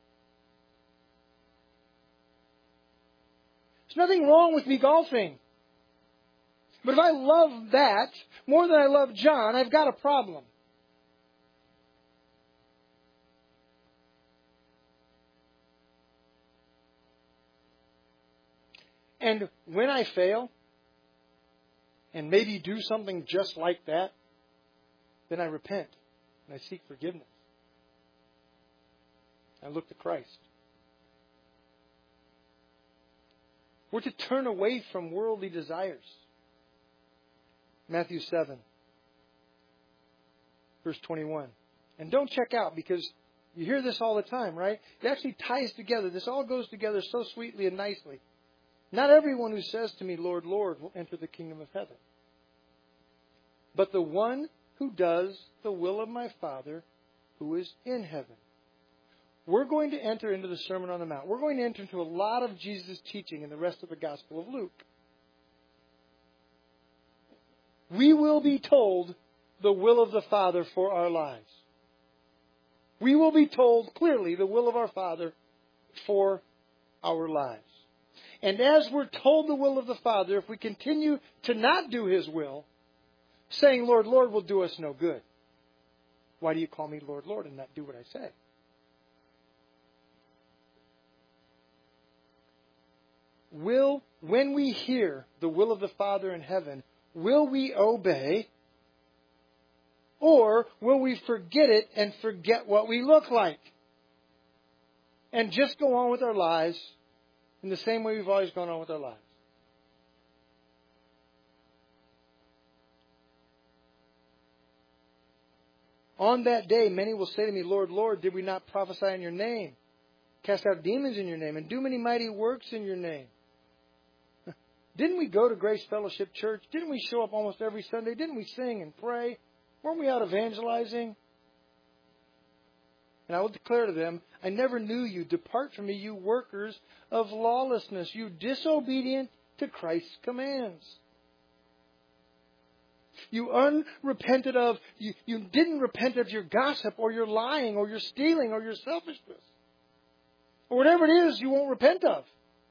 There's nothing wrong with me golfing. But if I love that more than I love John, I've got a problem. And when I fail, and maybe do something just like that, then I repent and I seek forgiveness. I look to Christ. We're to turn away from worldly desires. Matthew seven, verse twenty-one. And don't check out, because you hear this all the time, right? It actually ties together. This all goes together so sweetly and nicely. Not everyone who says to me, Lord, Lord, will enter the kingdom of heaven, but the one who does the will of my Father who is in heaven. We're going to enter into the Sermon on the Mount. We're going to enter into a lot of Jesus' teaching in the rest of the Gospel of Luke. We will be told the will of the Father for our lives. We will be told clearly the will of our Father for our lives. And as we're told the will of the Father, if we continue to not do His will, saying, Lord, Lord, will do us no good. Why do you call me Lord, Lord, and not do what I say? Will, when we hear the will of the Father in heaven, will we obey? Or will we forget it and forget what we look like? And just go on with our lives in the same way we've always gone on with our lives. On that day, many will say to me, Lord, Lord, did we not prophesy in your name? Cast out demons in your name and do many mighty works in your name? Didn't we go to Grace Fellowship Church? Didn't we show up almost every Sunday? Didn't we sing and pray? Weren't we out evangelizing? And I will declare to them, I never knew you. Depart from me, you workers of lawlessness, you disobedient to Christ's commands. You unrepented of, you, you didn't repent of your gossip or your lying or your stealing or your selfishness. Or whatever it is you won't repent of.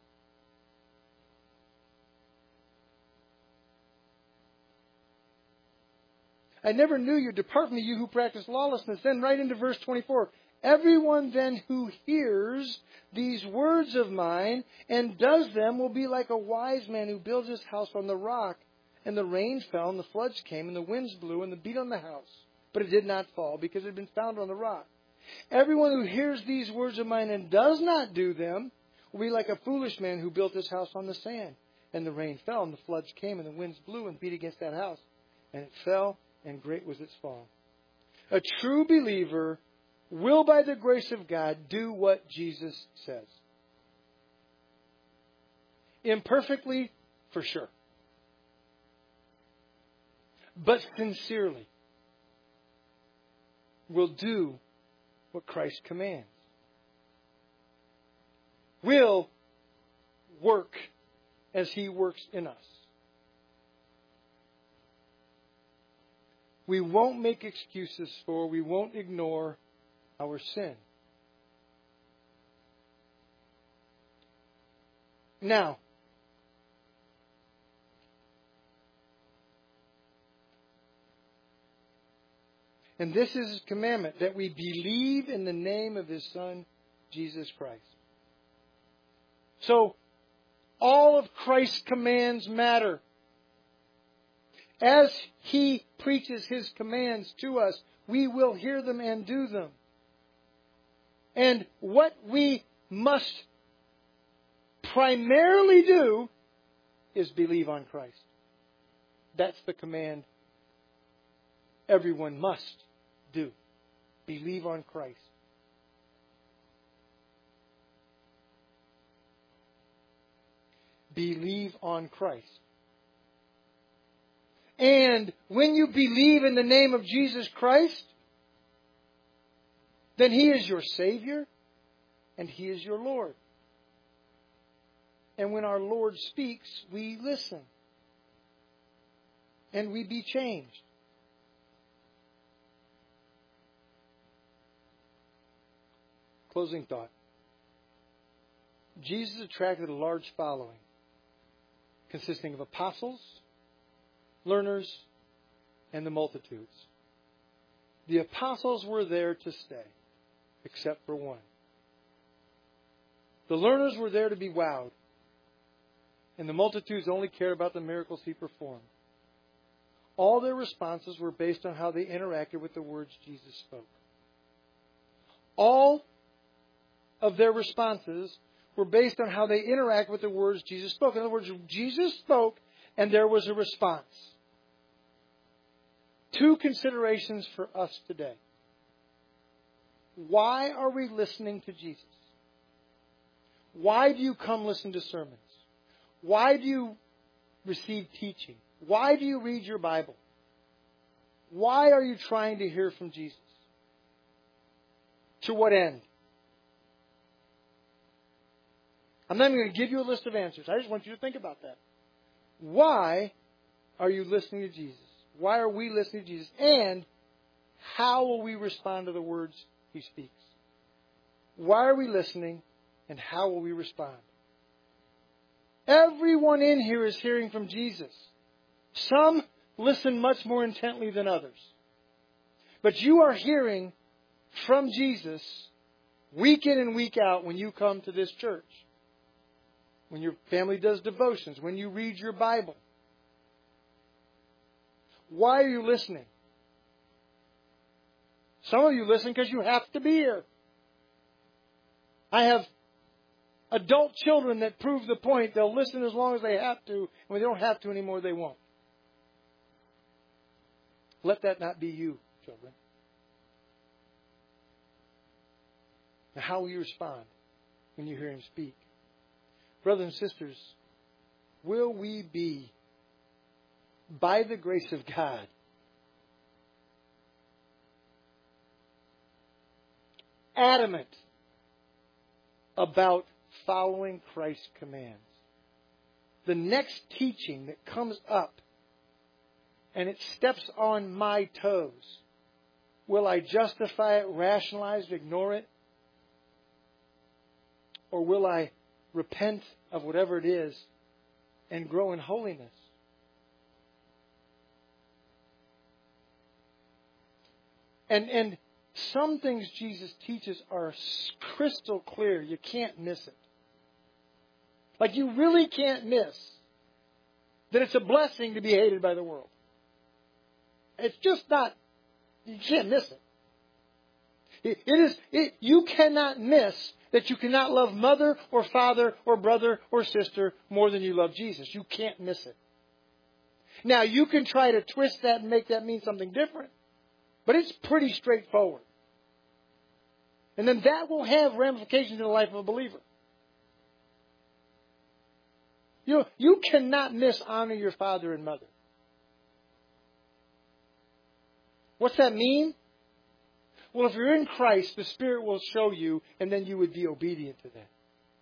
I never knew you. Depart from me, you who practice lawlessness. Then right into verse twenty-four. Everyone then who hears these words of mine and does them will be like a wise man who builds his house on the rock. And the rain fell, and the floods came, and the winds blew, and the beat on the house. But it did not fall, because it had been founded on the rock. Everyone who hears these words of mine and does not do them will be like a foolish man who built his house on the sand. And the rain fell, and the floods came, and the winds blew and beat against that house. And it fell, and great was its fall. A true believer will, by the grace of God, do what Jesus says. Imperfectly, for sure. But sincerely, will do what Christ commands. Will work as He works in us. We won't make excuses for, we won't ignore our sin. Now, and this is His commandment, that we believe in the name of His Son, Jesus Christ. So, all of Christ's commands matter. As He preaches His commands to us, we will hear them and do them. And what we must primarily do is believe on Christ. That's the command everyone must do. Believe on Christ. Believe on Christ. And when you believe in the name of Jesus Christ, then He is your Savior and He is your Lord. And when our Lord speaks, we listen. And we be changed. Closing thought. Jesus attracted a large following consisting of apostles, learners, and the multitudes. The apostles were there to stay, except for one. The learners were there to be wowed, and the multitudes only cared about the miracles He performed. All their responses were based on how they interacted with the words Jesus spoke. All of their responses were based on how they interact with the words Jesus spoke. In other words, Jesus spoke and there was a response. Two considerations for us today. Why are we listening to Jesus? Why do you come listen to sermons? Why do you receive teaching? Why do you read your Bible? Why are you trying to hear from Jesus? To what end? I'm not even going to give you a list of answers. I just want you to think about that. Why are you listening to Jesus? Why are we listening to Jesus? And how will we respond to the words He speaks? Why are we listening? And how will we respond? Everyone in here is hearing from Jesus. Some listen much more intently than others. But you are hearing from Jesus week in and week out when you come to this church. When your family does devotions. When you read your Bible. Why are you listening? Some of you listen because you have to be here. I have adult children that prove the point. They'll listen as long as they have to. And when they don't have to anymore, they won't. Let that not be you, children. Now, how will you respond when you hear Him speak? Brothers and sisters, will we be, by the grace of God, adamant about following Christ's commands? The next teaching that comes up and it steps on my toes, will I justify it, rationalize it, ignore it? Or will I repent of whatever it is and grow in holiness? And and some things Jesus teaches are crystal clear. You can't miss it. Like you really can't miss that it's a blessing to be hated by the world. It's just not, you can't miss it. It, it is, it, you cannot miss that you cannot love mother or father or brother or sister more than you love Jesus. You can't miss it. Now, you can try to twist that and make that mean something different, but it's pretty straightforward. And then that will have ramifications in the life of a believer. You know, you cannot miss honor your father and mother. What's that mean? Well, if you're in Christ, the Spirit will show you, and then you would be obedient to that.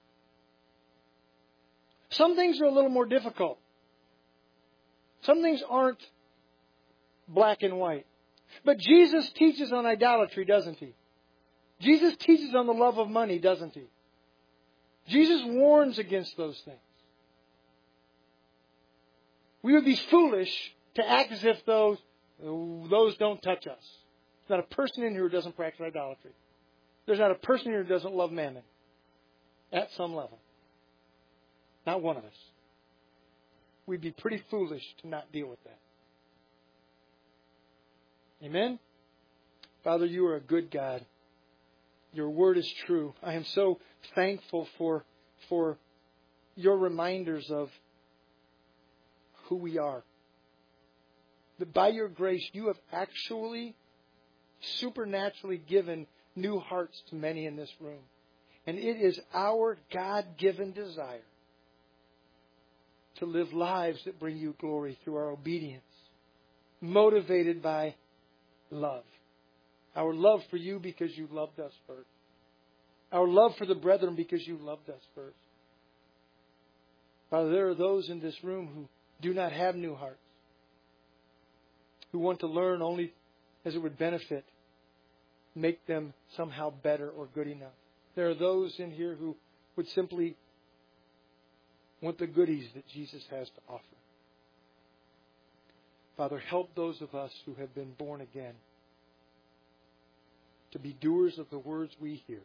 Some things are a little more difficult. Some things aren't black and white. But Jesus teaches on idolatry, doesn't He? Jesus teaches on the love of money, doesn't He? Jesus warns against those things. We would be foolish to act as if those, those don't touch us. There's not a person in here who doesn't practice idolatry. There's not a person here who doesn't love mammon. At some level. Not one of us. We'd be pretty foolish to not deal with that. Amen? Father, you are a good God. Your word is true. I am so thankful for, for your reminders of who we are. That by your grace, you have actually supernaturally given new hearts to many in this room. And it is our God-given desire to live lives that bring you glory through our obedience, motivated by love. Our love for you because you loved us first. Our love for the brethren because you loved us first. Father, there are those in this room who do not have new hearts, who want to learn only as it would benefit, make them somehow better or good enough. There are those in here who would simply want the goodies that Jesus has to offer. Father, help those of us who have been born again to be doers of the words we hear,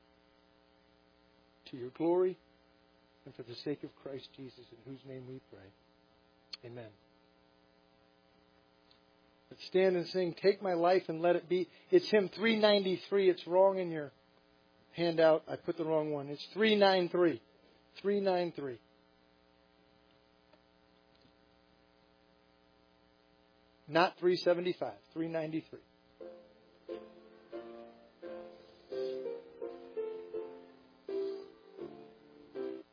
to your glory and for the sake of Christ Jesus, in whose name we pray. Amen. Let's stand and sing, Take My Life and Let It Be. It's hymn three ninety-three. It's wrong in your handout. I put the wrong one. It's three ninety-three. three ninety-three. Not three seventy-five. three ninety-three.